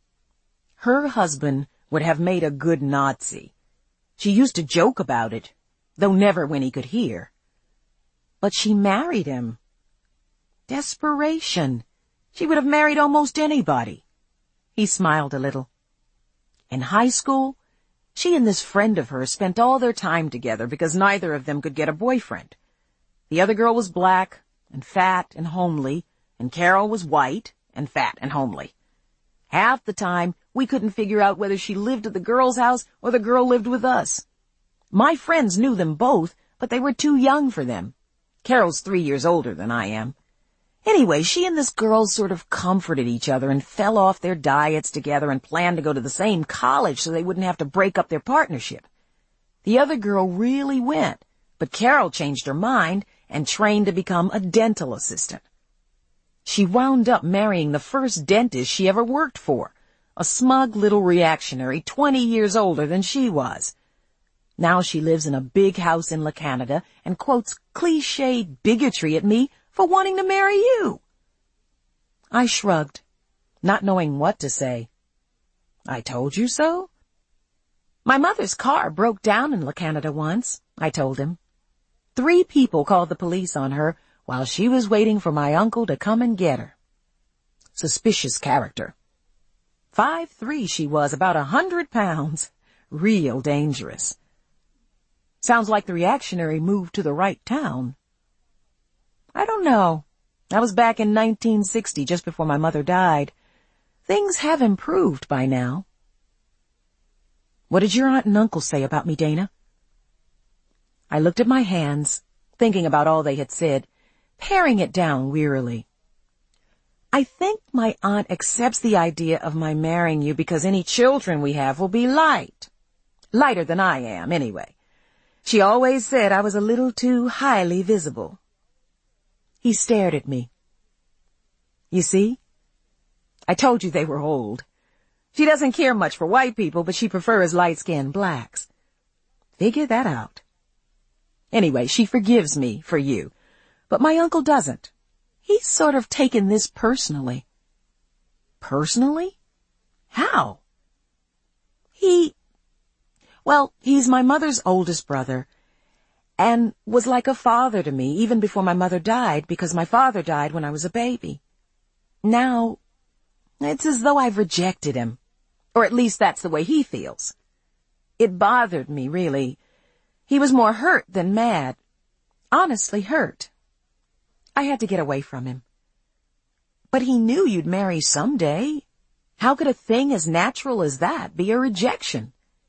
Her husband would have made a good Nazi. She used to joke about it, though never when he could hear. But she married him. Desperation. She would have married almost anybody. He smiled a little. In high school, she and this friend of hers spent all their time together because neither of them could get a boyfriend. The other girl was black and fat and homely, and Carol was white and fat and homely. Half the time, we couldn't figure out whether she lived at the girl's house or the girl lived with us. My friends knew them both, but they were too young for them. Carol's 3 years older than I am. Anyway, she and this girl sort of comforted each other and fell off their diets together and planned to go to the same college so they wouldn't have to break up their partnership. The other girl really went, but Carol changed her mind and trained to become a dental assistant. She wound up marrying the first dentist she ever worked for, a smug little reactionary 20 years older than she was. Now she lives in a big house in La Canada and quotes cliched bigotry at me for wanting to marry you. I shrugged, not knowing what to say. I told you so? My mother's car broke down in La Canada once, I told him. 3 people called the police on her while she was waiting for my uncle to come and get her. Suspicious character. 5'3" she was, about 100 pounds. Real dangerous. Sounds like the reactionary moved to the right town. I don't know. That was back in 1960, just before my mother died. Things have improved by now. What did your aunt and uncle say about me, Dana? I looked at my hands, thinking about all they had said, paring it down wearily. I think my aunt accepts the idea of my marrying you because any children we have will be light. Lighter than I am, anyway. She always said I was a little too highly visible. He stared at me. You see? I told you they were old. She doesn't care much for white people, but she prefers light-skinned blacks. Figure that out. Anyway, she forgives me for you, but my uncle doesn't. He's sort of taken this personally. Personally? How? He's my mother's oldest brother, and was like a father to me even before my mother died, because my father died when I was a baby. Now, it's as though I've rejected him, or at least that's the way he feels. It bothered me, really. He was more hurt than mad. Honestly hurt. I had to get away from him. But he knew you'd marry someday. How could a thing as natural as that be a rejection?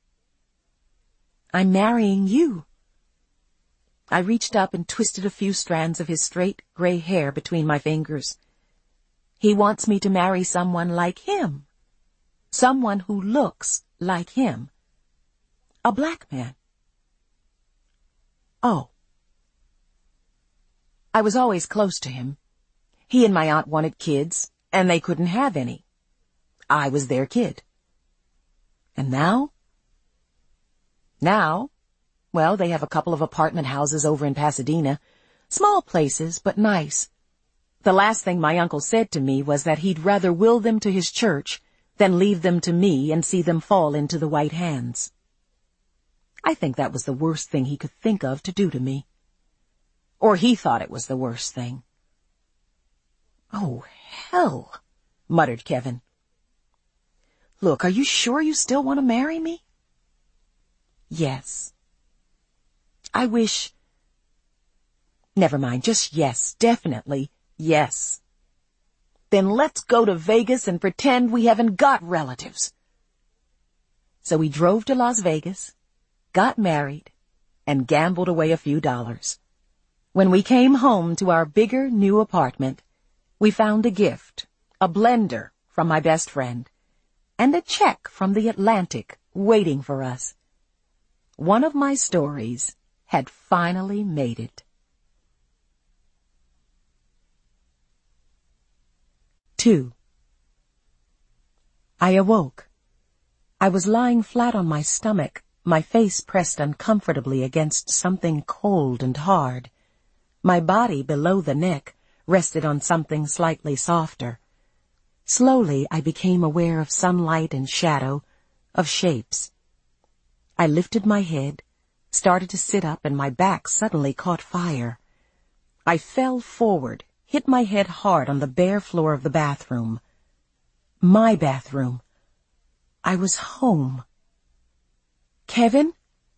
I'm marrying you. I reached up and twisted a few strands of his straight gray hair between my fingers. He wants me to marry someone like him. Someone who looks like him. A black man. Oh. I was always close to him. He and my aunt wanted kids, and they couldn't have any. I was their kid. And now? Now, well, they have a couple of apartment houses over in Pasadena. Small places, but nice. The last thing my uncle said to me was that he'd rather will them to his church than leave them to me and see them fall into the white hands. I think that was the worst thing he could think of to do to me. Or he thought it was the worst thing. Oh, hell, muttered Kevin. Look, are you sure you still want to marry me? Yes. I wish... Never mind, just yes, definitely yes. Then let's go to Vegas and pretend we haven't got relatives. So we drove to Las Vegas, got married, and gambled away a few dollars. When we came home to our bigger new apartment, we found a gift, a blender from my best friend, and a check from the Atlantic waiting for us. One of my stories had finally made it. 2. I awoke. I was lying flat on my stomach, my face pressed uncomfortably against something cold and hard. My body below the neck rested on something slightly softer. Slowly I became aware of sunlight and shadow, of shapes. I lifted my head, started to sit up, and my back suddenly caught fire. I fell forward, hit my head hard on the bare floor of the bathroom. My bathroom. I was home. Kevin?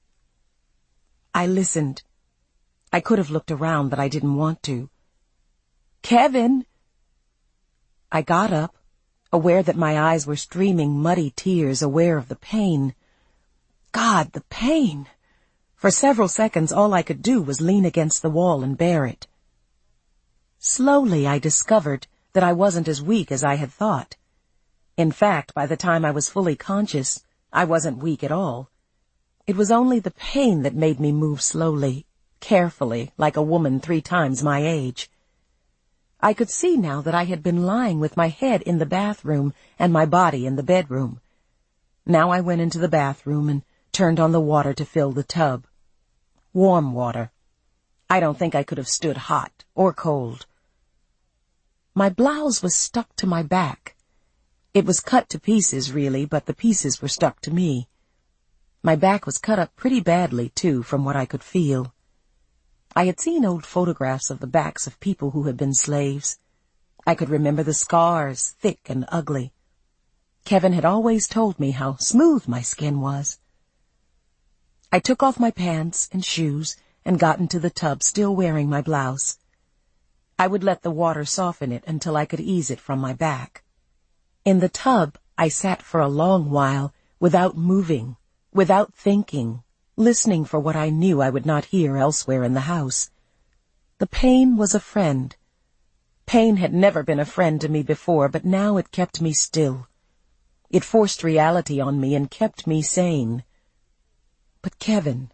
I listened. I could have looked around, but I didn't want to. Kevin! I got up, aware that my eyes were streaming muddy tears, aware of the pain. God, the pain! For several seconds, all I could do was lean against the wall and bear it. Slowly, I discovered that I wasn't as weak as I had thought. In fact, by the time I was fully conscious, I wasn't weak at all. It was only the pain that made me move slowly, carefully, like a woman 3 times my age. I could see now that I had been lying with my head in the bathroom and my body in the bedroom. Now I went into the bathroom and turned on the water to fill the tub. Warm water. I don't think I could have stood hot or cold. My blouse was stuck to my back. It was cut to pieces, really, but the pieces were stuck to me. My back was cut up pretty badly, too, from what I could feel. I had seen old photographs of the backs of people who had been slaves. I could remember the scars, thick and ugly. Kevin had always told me how smooth my skin was. I took off my pants and shoes and got into the tub, still wearing my blouse. I would let the water soften it until I could ease it from my back. In the tub, I sat for a long while without moving, without thinking, listening for what I knew I would not hear elsewhere in the house. The pain was a friend. Pain had never been a friend to me before, but now it kept me still. It forced reality on me and kept me sane. But Kevin...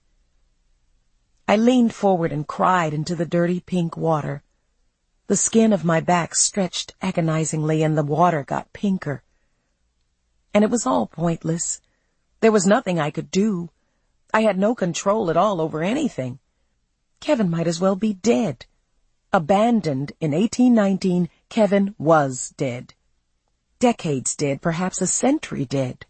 I leaned forward and cried into the dirty pink water. The skin of my back stretched agonizingly and the water got pinker. And it was all pointless. There was nothing I could do. I had no control at all over anything. Kevin might as well be dead. Abandoned in 1819, Kevin was dead. Decades dead, perhaps a century dead.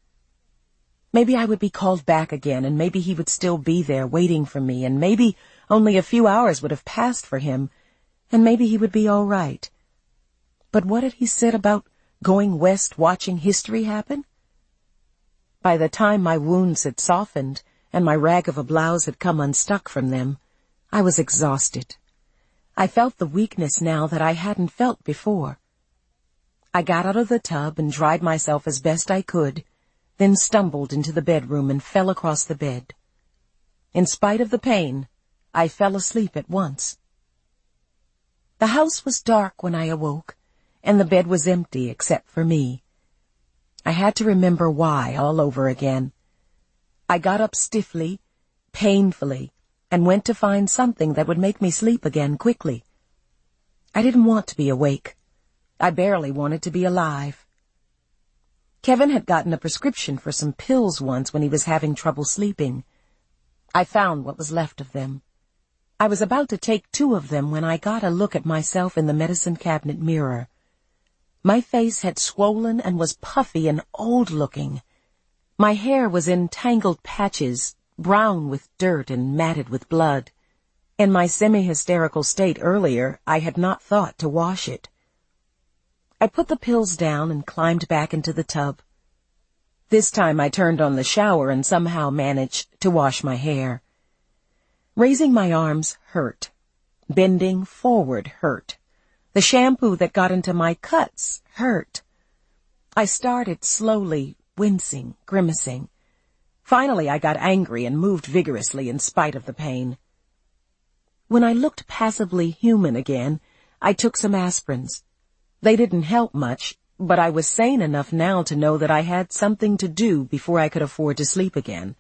Maybe I would be called back again, and maybe he would still be there waiting for me, and maybe only a few hours would have passed for him, and maybe he would be all right. But what had he said about going west watching history happen? By the time my wounds had softened and my rag of a blouse had come unstuck from them, I was exhausted. I felt the weakness now that I hadn't felt before. I got out of the tub and dried myself as best I could, then stumbled into the bedroom and fell across the bed. In spite of the pain, I fell asleep at once. The house was dark when I awoke, and the bed was empty except for me. I had to remember why all over again. I got up stiffly, painfully, and went to find something that would make me sleep again quickly. I didn't want to be awake. I barely wanted to be alive. Kevin had gotten a prescription for some pills once when he was having trouble sleeping. I found what was left of them. I was about to take 2 of them when I got a look at myself in the medicine cabinet mirror. My face had swollen and was puffy and old-looking. My hair was in tangled patches, brown with dirt and matted with blood. In my semi-hysterical state earlier, I had not thought to wash it. I put the pills down and climbed back into the tub. This time I turned on the shower and somehow managed to wash my hair. Raising my arms hurt. Bending forward hurt. The shampoo that got into my cuts hurt. I started slowly, wincing, grimacing. Finally I got angry and moved vigorously in spite of the pain. When I looked passably human again, I took some aspirins. They didn't help much, but I was sane enough now to know that I had something to do before I could afford to sleep again.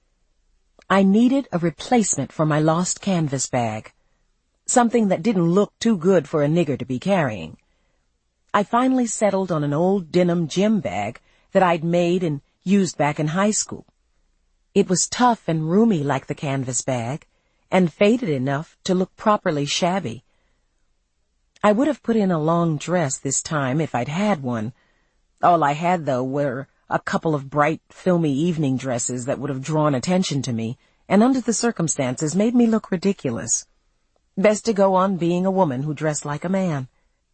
I needed a replacement for my lost canvas bag, something that didn't look too good for a nigger to be carrying. I finally settled on an old denim gym bag that I'd made and used back in high school. It was tough and roomy like the canvas bag, and faded enough to look properly shabby. I would have put in a long dress this time if I'd had one. All I had, though, were a couple of bright, filmy evening dresses that would have drawn attention to me, and under the circumstances made me look ridiculous. Best to go on being a woman who dressed like a man.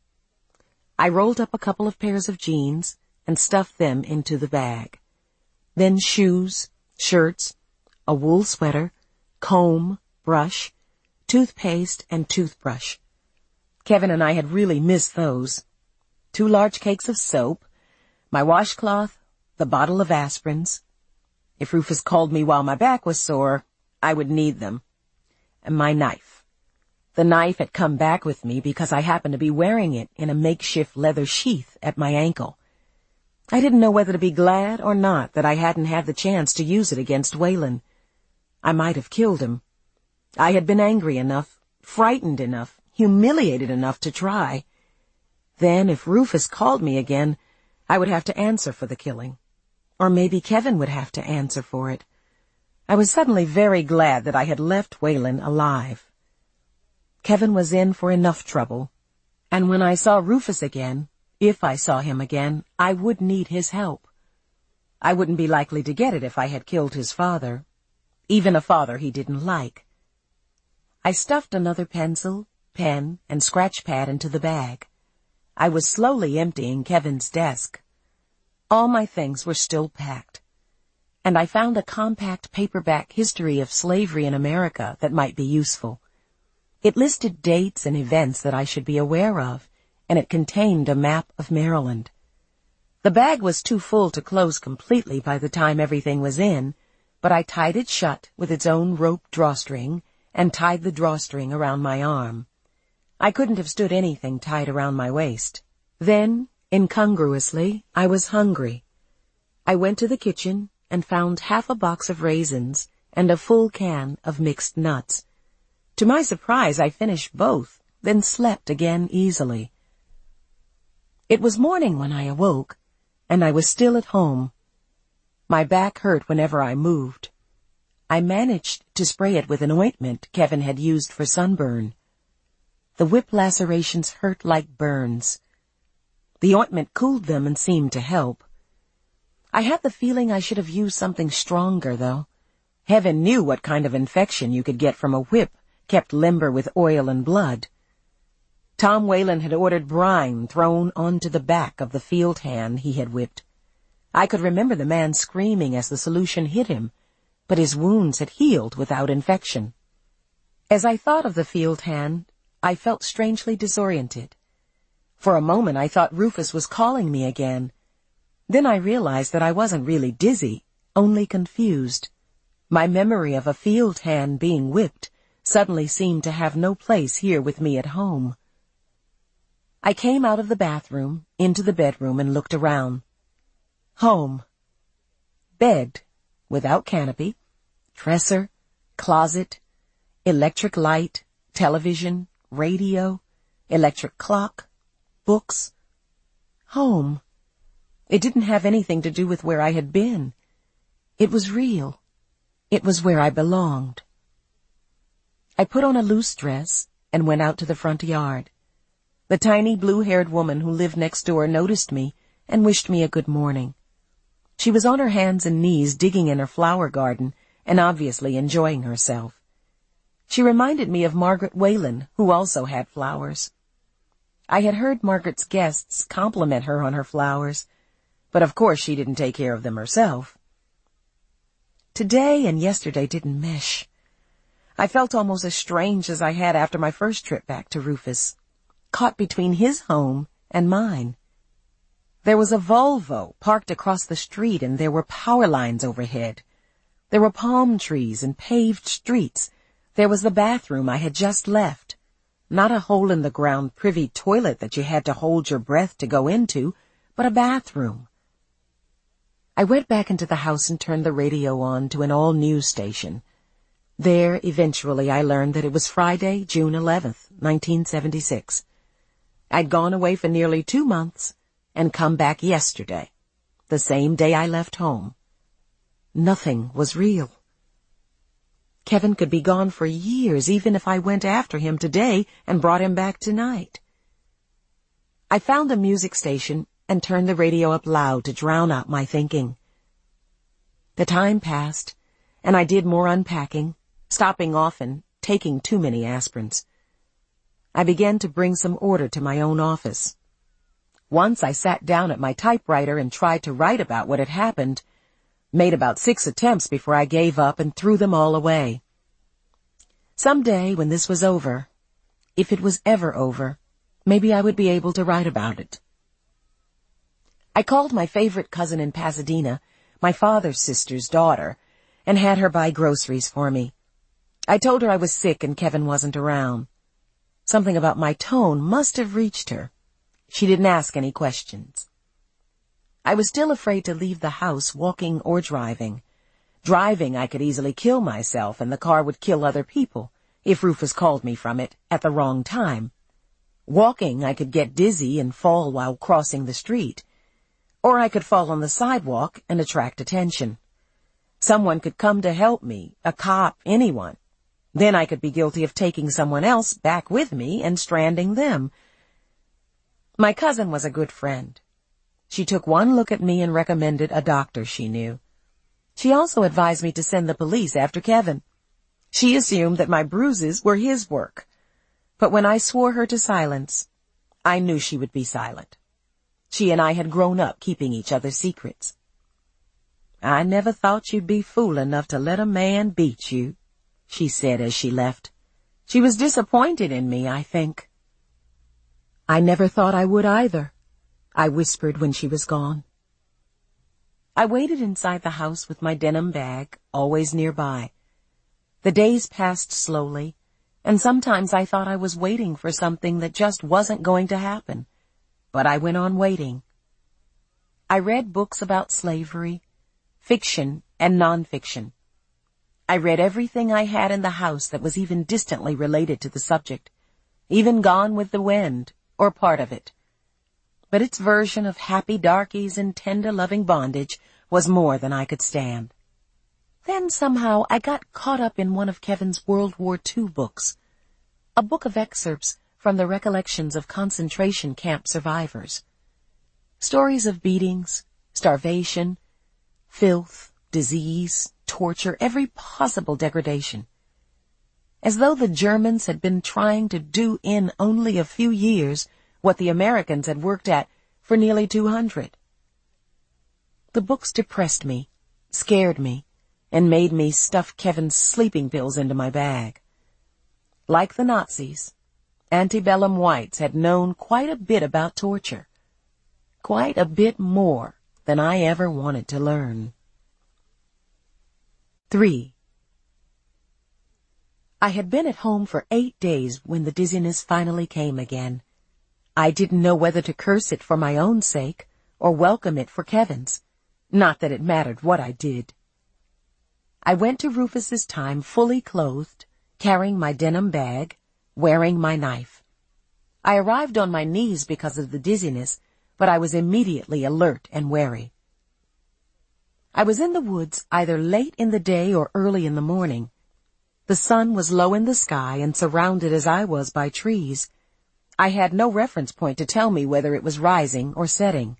I rolled up a couple of pairs of jeans and stuffed them into the bag. Then shoes, shirts, a wool sweater, comb, brush, toothpaste, and toothbrush. Kevin and I had really missed those. 2 large cakes of soap, my washcloth, the bottle of aspirins. If Rufus called me while my back was sore, I would need them. And my knife. The knife had come back with me because I happened to be wearing it in a makeshift leather sheath at my ankle. I didn't know whether to be glad or not that I hadn't had the chance to use it against Waylon. I might have killed him. I had been angry enough, frightened enough, humiliated enough to try. Then, if Rufus called me again, I would have to answer for the killing. Or maybe Kevin would have to answer for it. I was suddenly very glad that I had left Waylon alive. Kevin was in for enough trouble, and when I saw Rufus again, if I saw him again, I would need his help. I wouldn't be likely to get it if I had killed his father, even a father he didn't like. I stuffed another pencil, pen, and scratch pad into the bag. I was slowly emptying Kevin's desk. All my things were still packed, and I found a compact paperback history of slavery in America that might be useful. It listed dates and events that I should be aware of, and it contained a map of Maryland. The bag was too full to close completely by the time everything was in, but I tied it shut with its own rope drawstring and tied the drawstring around my arm. I couldn't have stood anything tied around my waist. Then, incongruously, I was hungry. I went to the kitchen and found half a box of raisins and a full can of mixed nuts. To my surprise, I finished both, then slept again easily. It was morning when I awoke, and I was still at home. My back hurt whenever I moved. I managed to spray it with an ointment Kevin had used for sunburn. The whip lacerations hurt like burns. The ointment cooled them and seemed to help. I had the feeling I should have used something stronger, though. Heaven knew what kind of infection you could get from a whip kept limber with oil and blood. Tom Whalen had ordered brine thrown onto the back of the field hand he had whipped. I could remember the man screaming as the solution hit him, but his wounds had healed without infection. As I thought of the field hand, I felt strangely disoriented. For a moment I thought Rufus was calling me again. Then I realized that I wasn't really dizzy, only confused. My memory of a field hand being whipped suddenly seemed to have no place here with me at home. I came out of the bathroom, into the bedroom, and looked around. Home. Bed, without canopy, dresser, closet, electric light, television, radio, electric clock, books. Home. It didn't have anything to do with where I had been. It was real. It was where I belonged. I put on a loose dress and went out to the front yard. The tiny blue-haired woman who lived next door noticed me and wished me a good morning. She was on her hands and knees digging in her flower garden and obviously enjoying herself. She reminded me of Margaret Whalen, who also had flowers. I had heard Margaret's guests compliment her on her flowers, but of course she didn't take care of them herself. Today and yesterday didn't mesh. I felt almost as strange as I had after my first trip back to Rufus, caught between his home and mine. There was a Volvo parked across the street, and there were power lines overhead. There were palm trees and paved streets. There was the bathroom I had just left. Not a hole-in-the-ground privy toilet that you had to hold your breath to go into, but a bathroom. I went back into the house and turned the radio on to an all-news station. There, eventually, I learned that it was Friday, June 11th, 1976. I'd gone away for nearly 2 months and come back yesterday, the same day I left home. Nothing was real. Kevin could be gone for years, even if I went after him today and brought him back tonight. I found a music station and turned the radio up loud to drown out my thinking. The time passed, and I did more unpacking, stopping often, taking too many aspirins. I began to bring some order to my own office. Once I sat down at my typewriter and tried to write about what had happened, made about 6 attempts before I gave up and threw them all away. Someday, when this was over, if it was ever over, maybe I would be able to write about it. I called my favorite cousin in Pasadena, my father's sister's daughter, and had her buy groceries for me. I told her I was sick and Kevin wasn't around. Something about my tone must have reached her. She didn't ask any questions. I was still afraid to leave the house, walking or driving. Driving, I could easily kill myself, and the car would kill other people if Rufus called me from it at the wrong time. Walking, I could get dizzy and fall while crossing the street. Or I could fall on the sidewalk and attract attention. Someone could come to help me, a cop, anyone. Then I could be guilty of taking someone else back with me and stranding them. My cousin was a good friend. She took one look at me and recommended a doctor she knew. She also advised me to send the police after Kevin. She assumed that my bruises were his work. But when I swore her to silence, I knew she would be silent. She and I had grown up keeping each other's secrets. "I never thought you'd be fool enough to let a man beat you," she said as she left. She was disappointed in me, I think. "I never thought I would either," I whispered when she was gone. I waited inside the house with my denim bag, always nearby. The days passed slowly, and sometimes I thought I was waiting for something that just wasn't going to happen. But I went on waiting. I read books about slavery, fiction and nonfiction. I read everything I had in the house that was even distantly related to the subject, even Gone with the Wind, or part of it. But its version of happy darkies and tender loving bondage was more than I could stand. Then somehow I got caught up in one of Kevin's World War II books, a book of excerpts from the recollections of concentration camp survivors. Stories of beatings, starvation, filth, disease, torture, every possible degradation. As though the Germans had been trying to do in only a few years what the Americans had worked at for nearly 200. The books depressed me, scared me, and made me stuff Kevin's sleeping pills into my bag. Like the Nazis, antebellum whites had known quite a bit about torture. Quite a bit more than I ever wanted to learn. 3. I had been at home for 8 days when the dizziness finally came again. I didn't know whether to curse it for my own sake or welcome it for Kevin's. Not that it mattered what I did. I went to Rufus's time fully clothed, carrying my denim bag, wearing my knife. I arrived on my knees because of the dizziness, but I was immediately alert and wary. I was in the woods either late in the day or early in the morning. The sun was low in the sky and surrounded as I was by trees. I had no reference point to tell me whether it was rising or setting.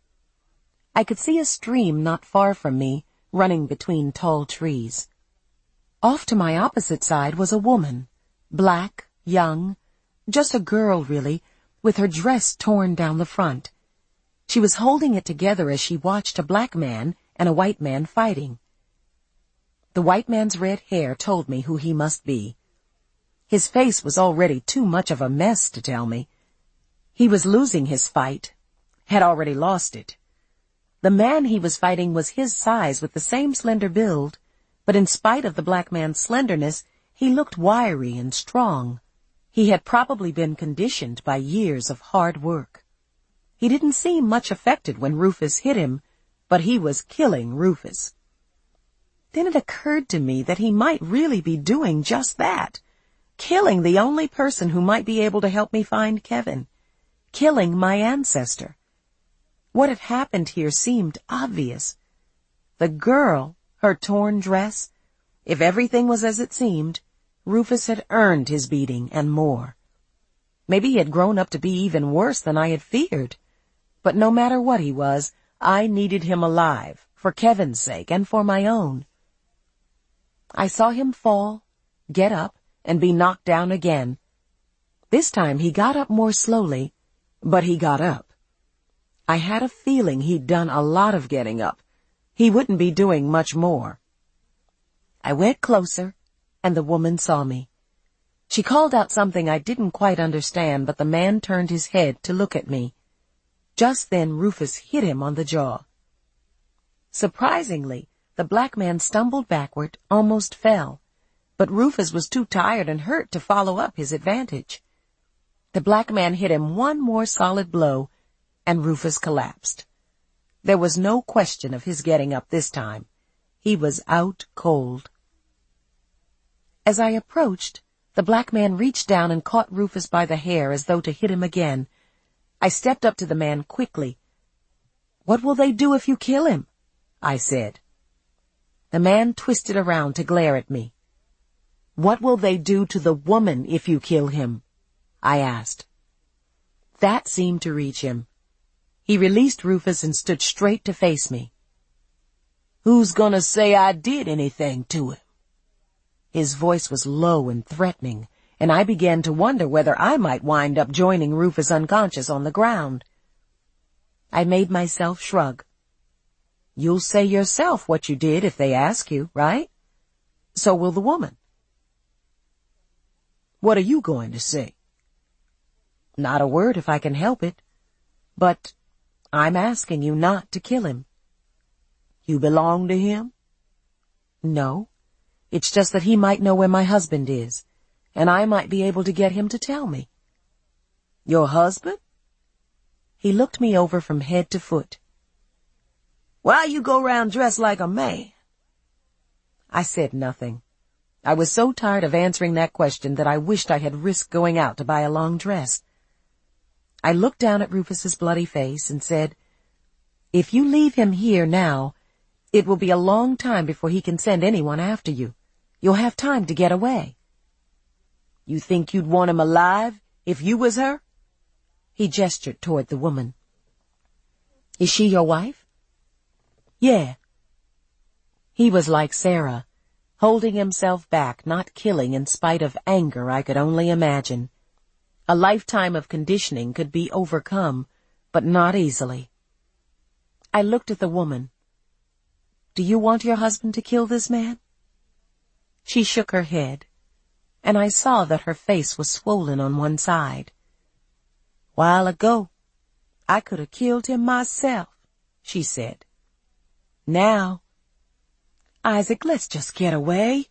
I could see a stream not far from me, running between tall trees. Off to my opposite side was a woman, black, young, just a girl really, with her dress torn down the front. She was holding it together as she watched a black man and a white man fighting. The white man's red hair told me who he must be. His face was already too much of a mess to tell me. He was losing his fight, had already lost it. The man he was fighting was his size with the same slender build, but in spite of the black man's slenderness, he looked wiry and strong. He had probably been conditioned by years of hard work. He didn't seem much affected when Rufus hit him, but he was killing Rufus. Then it occurred to me that he might really be doing just that, killing the only person who might be able to help me find Kevin, killing my ancestor. What had happened here seemed obvious. The girl, her torn dress, if everything was as it seemed, Rufus had earned his beating and more. Maybe he had grown up to be even worse than I had feared. But no matter what he was, I needed him alive, for Kevin's sake and for my own. I saw him fall, get up, and be knocked down again. This time he got up more slowly, but he got up. I had a feeling he'd done a lot of getting up. He wouldn't be doing much more. I went closer, and the woman saw me. She called out something I didn't quite understand, but the man turned his head to look at me. Just then Rufus hit him on the jaw. Surprisingly, the black man stumbled backward, almost fell, but Rufus was too tired and hurt to follow up his advantage. The black man hit him one more solid blow, and Rufus collapsed. There was no question of his getting up this time. He was out cold. As I approached, the black man reached down and caught Rufus by the hair as though to hit him again. I stepped up to the man quickly. "What will they do if you kill him?" I said. The man twisted around to glare at me. "What will they do to the woman if you kill him?" I asked. That seemed to reach him. He released Rufus and stood straight to face me. "Who's gonna say I did anything to him?" His voice was low and threatening, and I began to wonder whether I might wind up joining Rufus unconscious on the ground. I made myself shrug. You'll say yourself what you did if they ask you, right? So will the woman. What are you going to say? Not a word if I can help it. But I'm asking you not to kill him. You belong to him? No. It's just that he might know where my husband is, and I might be able to get him to tell me. Your husband? He looked me over from head to foot. Why you go round dressed like a man? I said nothing. I was so tired of answering that question that I wished I had risked going out to buy a long dress. I looked down at Rufus's bloody face and said, If you leave him here now, it will be a long time before he can send anyone after you. You'll have time to get away. You think you'd want him alive if you was her? He gestured toward the woman. Is she your wife? Yeah. He was like Sarah, holding himself back, not killing in spite of anger I could only imagine. A lifetime of conditioning could be overcome, but not easily. I looked at the woman. Do you want your husband to kill this man? She shook her head, and I saw that her face was swollen on one side. While ago, I could have killed him myself, she said. Now, Isaac, let's just get away.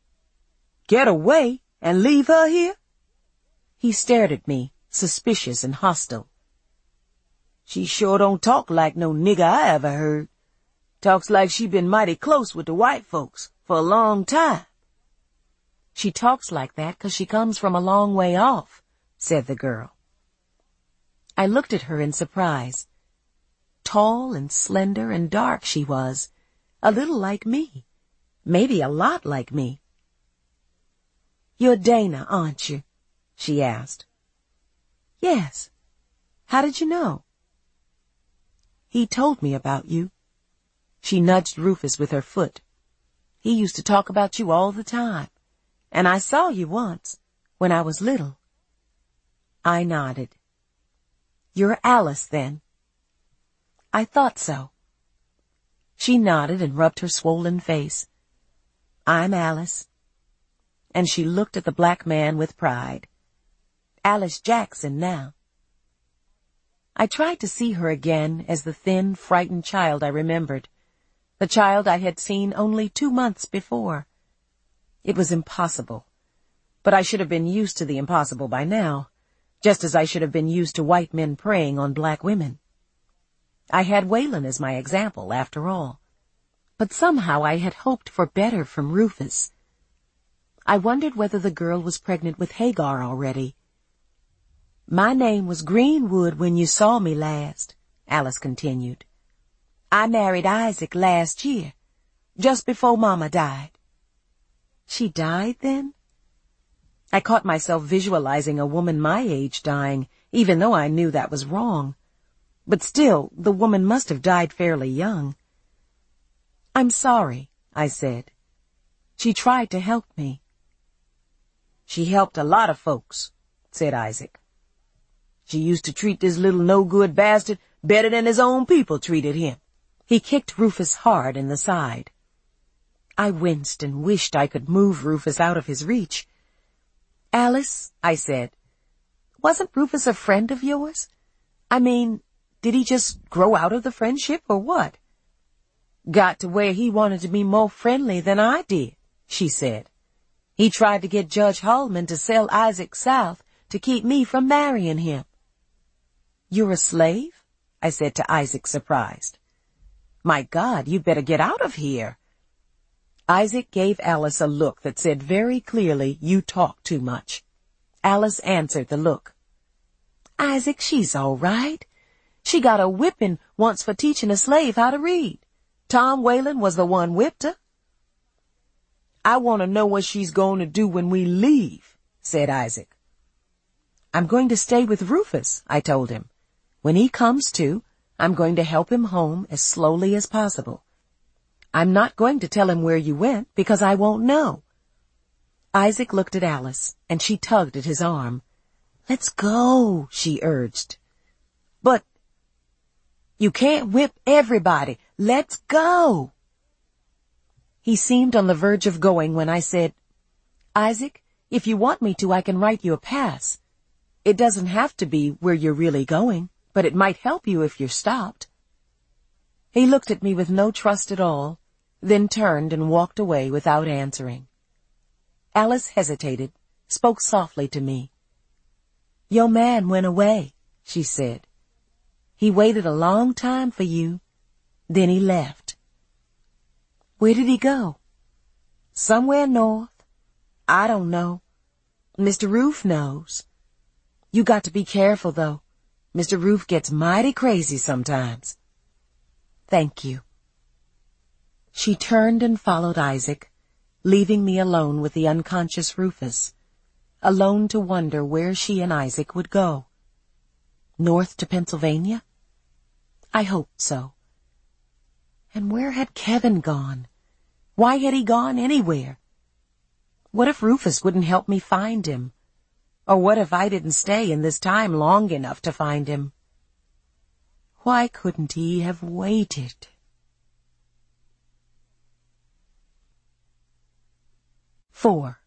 Get away and leave her here? He stared at me, suspicious and hostile. She sure don't talk like no nigger I ever heard. Talks like she been mighty close with the white folks for a long time. She talks like that 'cause she comes from a long way off, said the girl. I looked at her in surprise. Tall and slender and dark she was, a little like me, maybe a lot like me. You're Dana, aren't you? She asked. Yes. How did you know? He told me about you. She nudged Rufus with her foot. He used to talk about you all the time, and I saw you once, when I was little. I nodded. You're Alice, then? I thought so. She nodded and rubbed her swollen face. I'm Alice. And she looked at the black man with pride. Alice Jackson now. I tried to see her again as the thin, frightened child I remembered, the child I had seen only 2 months before. It was impossible, but I should have been used to the impossible by now, just as I should have been used to white men preying on black women. I had Waylon as my example, after all, but somehow I had hoped for better from Rufus. I wondered whether the girl was pregnant with Hagar already. My name was Greenwood when you saw me last, Alice continued. I married Isaac last year, just before Mama died. She died then? I caught myself visualizing a woman my age dying, even though I knew that was wrong. But still, the woman must have died fairly young. I'm sorry, I said. She tried to help me. She helped a lot of folks, said Isaac. She used to treat this little no-good bastard better than his own people treated him. He kicked Rufus hard in the side. I winced and wished I could move Rufus out of his reach. Alice, I said, wasn't Rufus a friend of yours? I mean, did he just grow out of the friendship or what? Got to where he wanted to be more friendly than I did, she said. He tried to get Judge Hallman to sell Isaac south to keep me from marrying him. You're a slave? I said to Isaac, surprised. My God, you'd better get out of here. Isaac gave Alice a look that said very clearly, you talk too much. Alice answered the look. Isaac, she's all right. She got a whipping once for teaching a slave how to read. Tom Whalen was the one whipped her. I want to know what she's going to do when we leave, said Isaac. I'm going to stay with Rufus, I told him. When he comes to, I'm going to help him home as slowly as possible. I'm not going to tell him where you went because I won't know. Isaac looked at Alice, and she tugged at his arm. "Let's go," she urged. "But you can't whip everybody. Let's go." He seemed on the verge of going when I said, "Isaac, if you want me to, I can write you a pass. It doesn't have to be where you're really going, but it might help you if you're stopped." He looked at me with no trust at all, then turned and walked away without answering. Alice hesitated, spoke softly to me. "Your man went away," she said. "He waited a long time for you. Then he left." "Where did he go?" "Somewhere north. I don't know. Mr. Roof knows. You got to be careful, though. Mr. Roof gets mighty crazy sometimes." "Thank you." She turned and followed Isaac, leaving me alone with the unconscious Rufus, alone to wonder where she and Isaac would go. North to Pennsylvania? I hoped so. And where had Kevin gone? Why had he gone anywhere? What if Rufus wouldn't help me find him? Or what if I didn't stay in this time long enough to find him? Why couldn't he have waited? 4.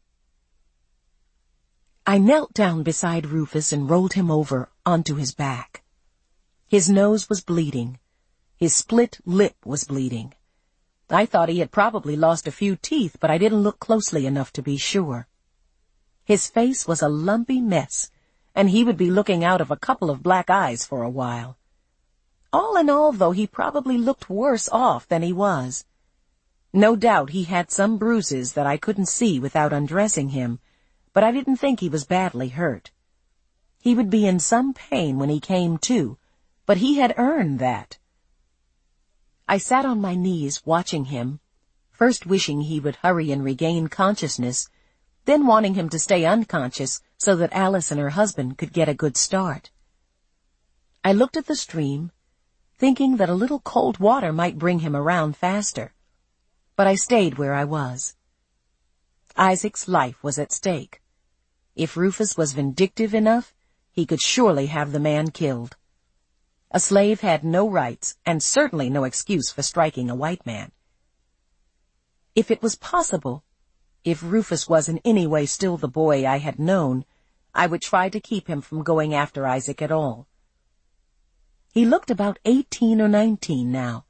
I knelt down beside Rufus and rolled him over onto his back. His nose was bleeding. His split lip was bleeding. I thought he had probably lost a few teeth, but I didn't look closely enough to be sure. His face was a lumpy mess, and he would be looking out of a couple of black eyes for a while. All in all, though, he probably looked worse off than he was. No doubt he had some bruises that I couldn't see without undressing him, but I didn't think he was badly hurt. He would be in some pain when he came to, but he had earned that. I sat on my knees watching him, first wishing he would hurry and regain consciousness, then wanting him to stay unconscious so that Alice and her husband could get a good start. I looked at the stream, thinking that a little cold water might bring him around faster, but I stayed where I was. Isaac's life was at stake. If Rufus was vindictive enough, he could surely have the man killed. A slave had no rights and certainly no excuse for striking a white man. If it was possible, if Rufus was in any way still the boy I had known, I would try to keep him from going after Isaac at all. He looked about 18 or 19 now,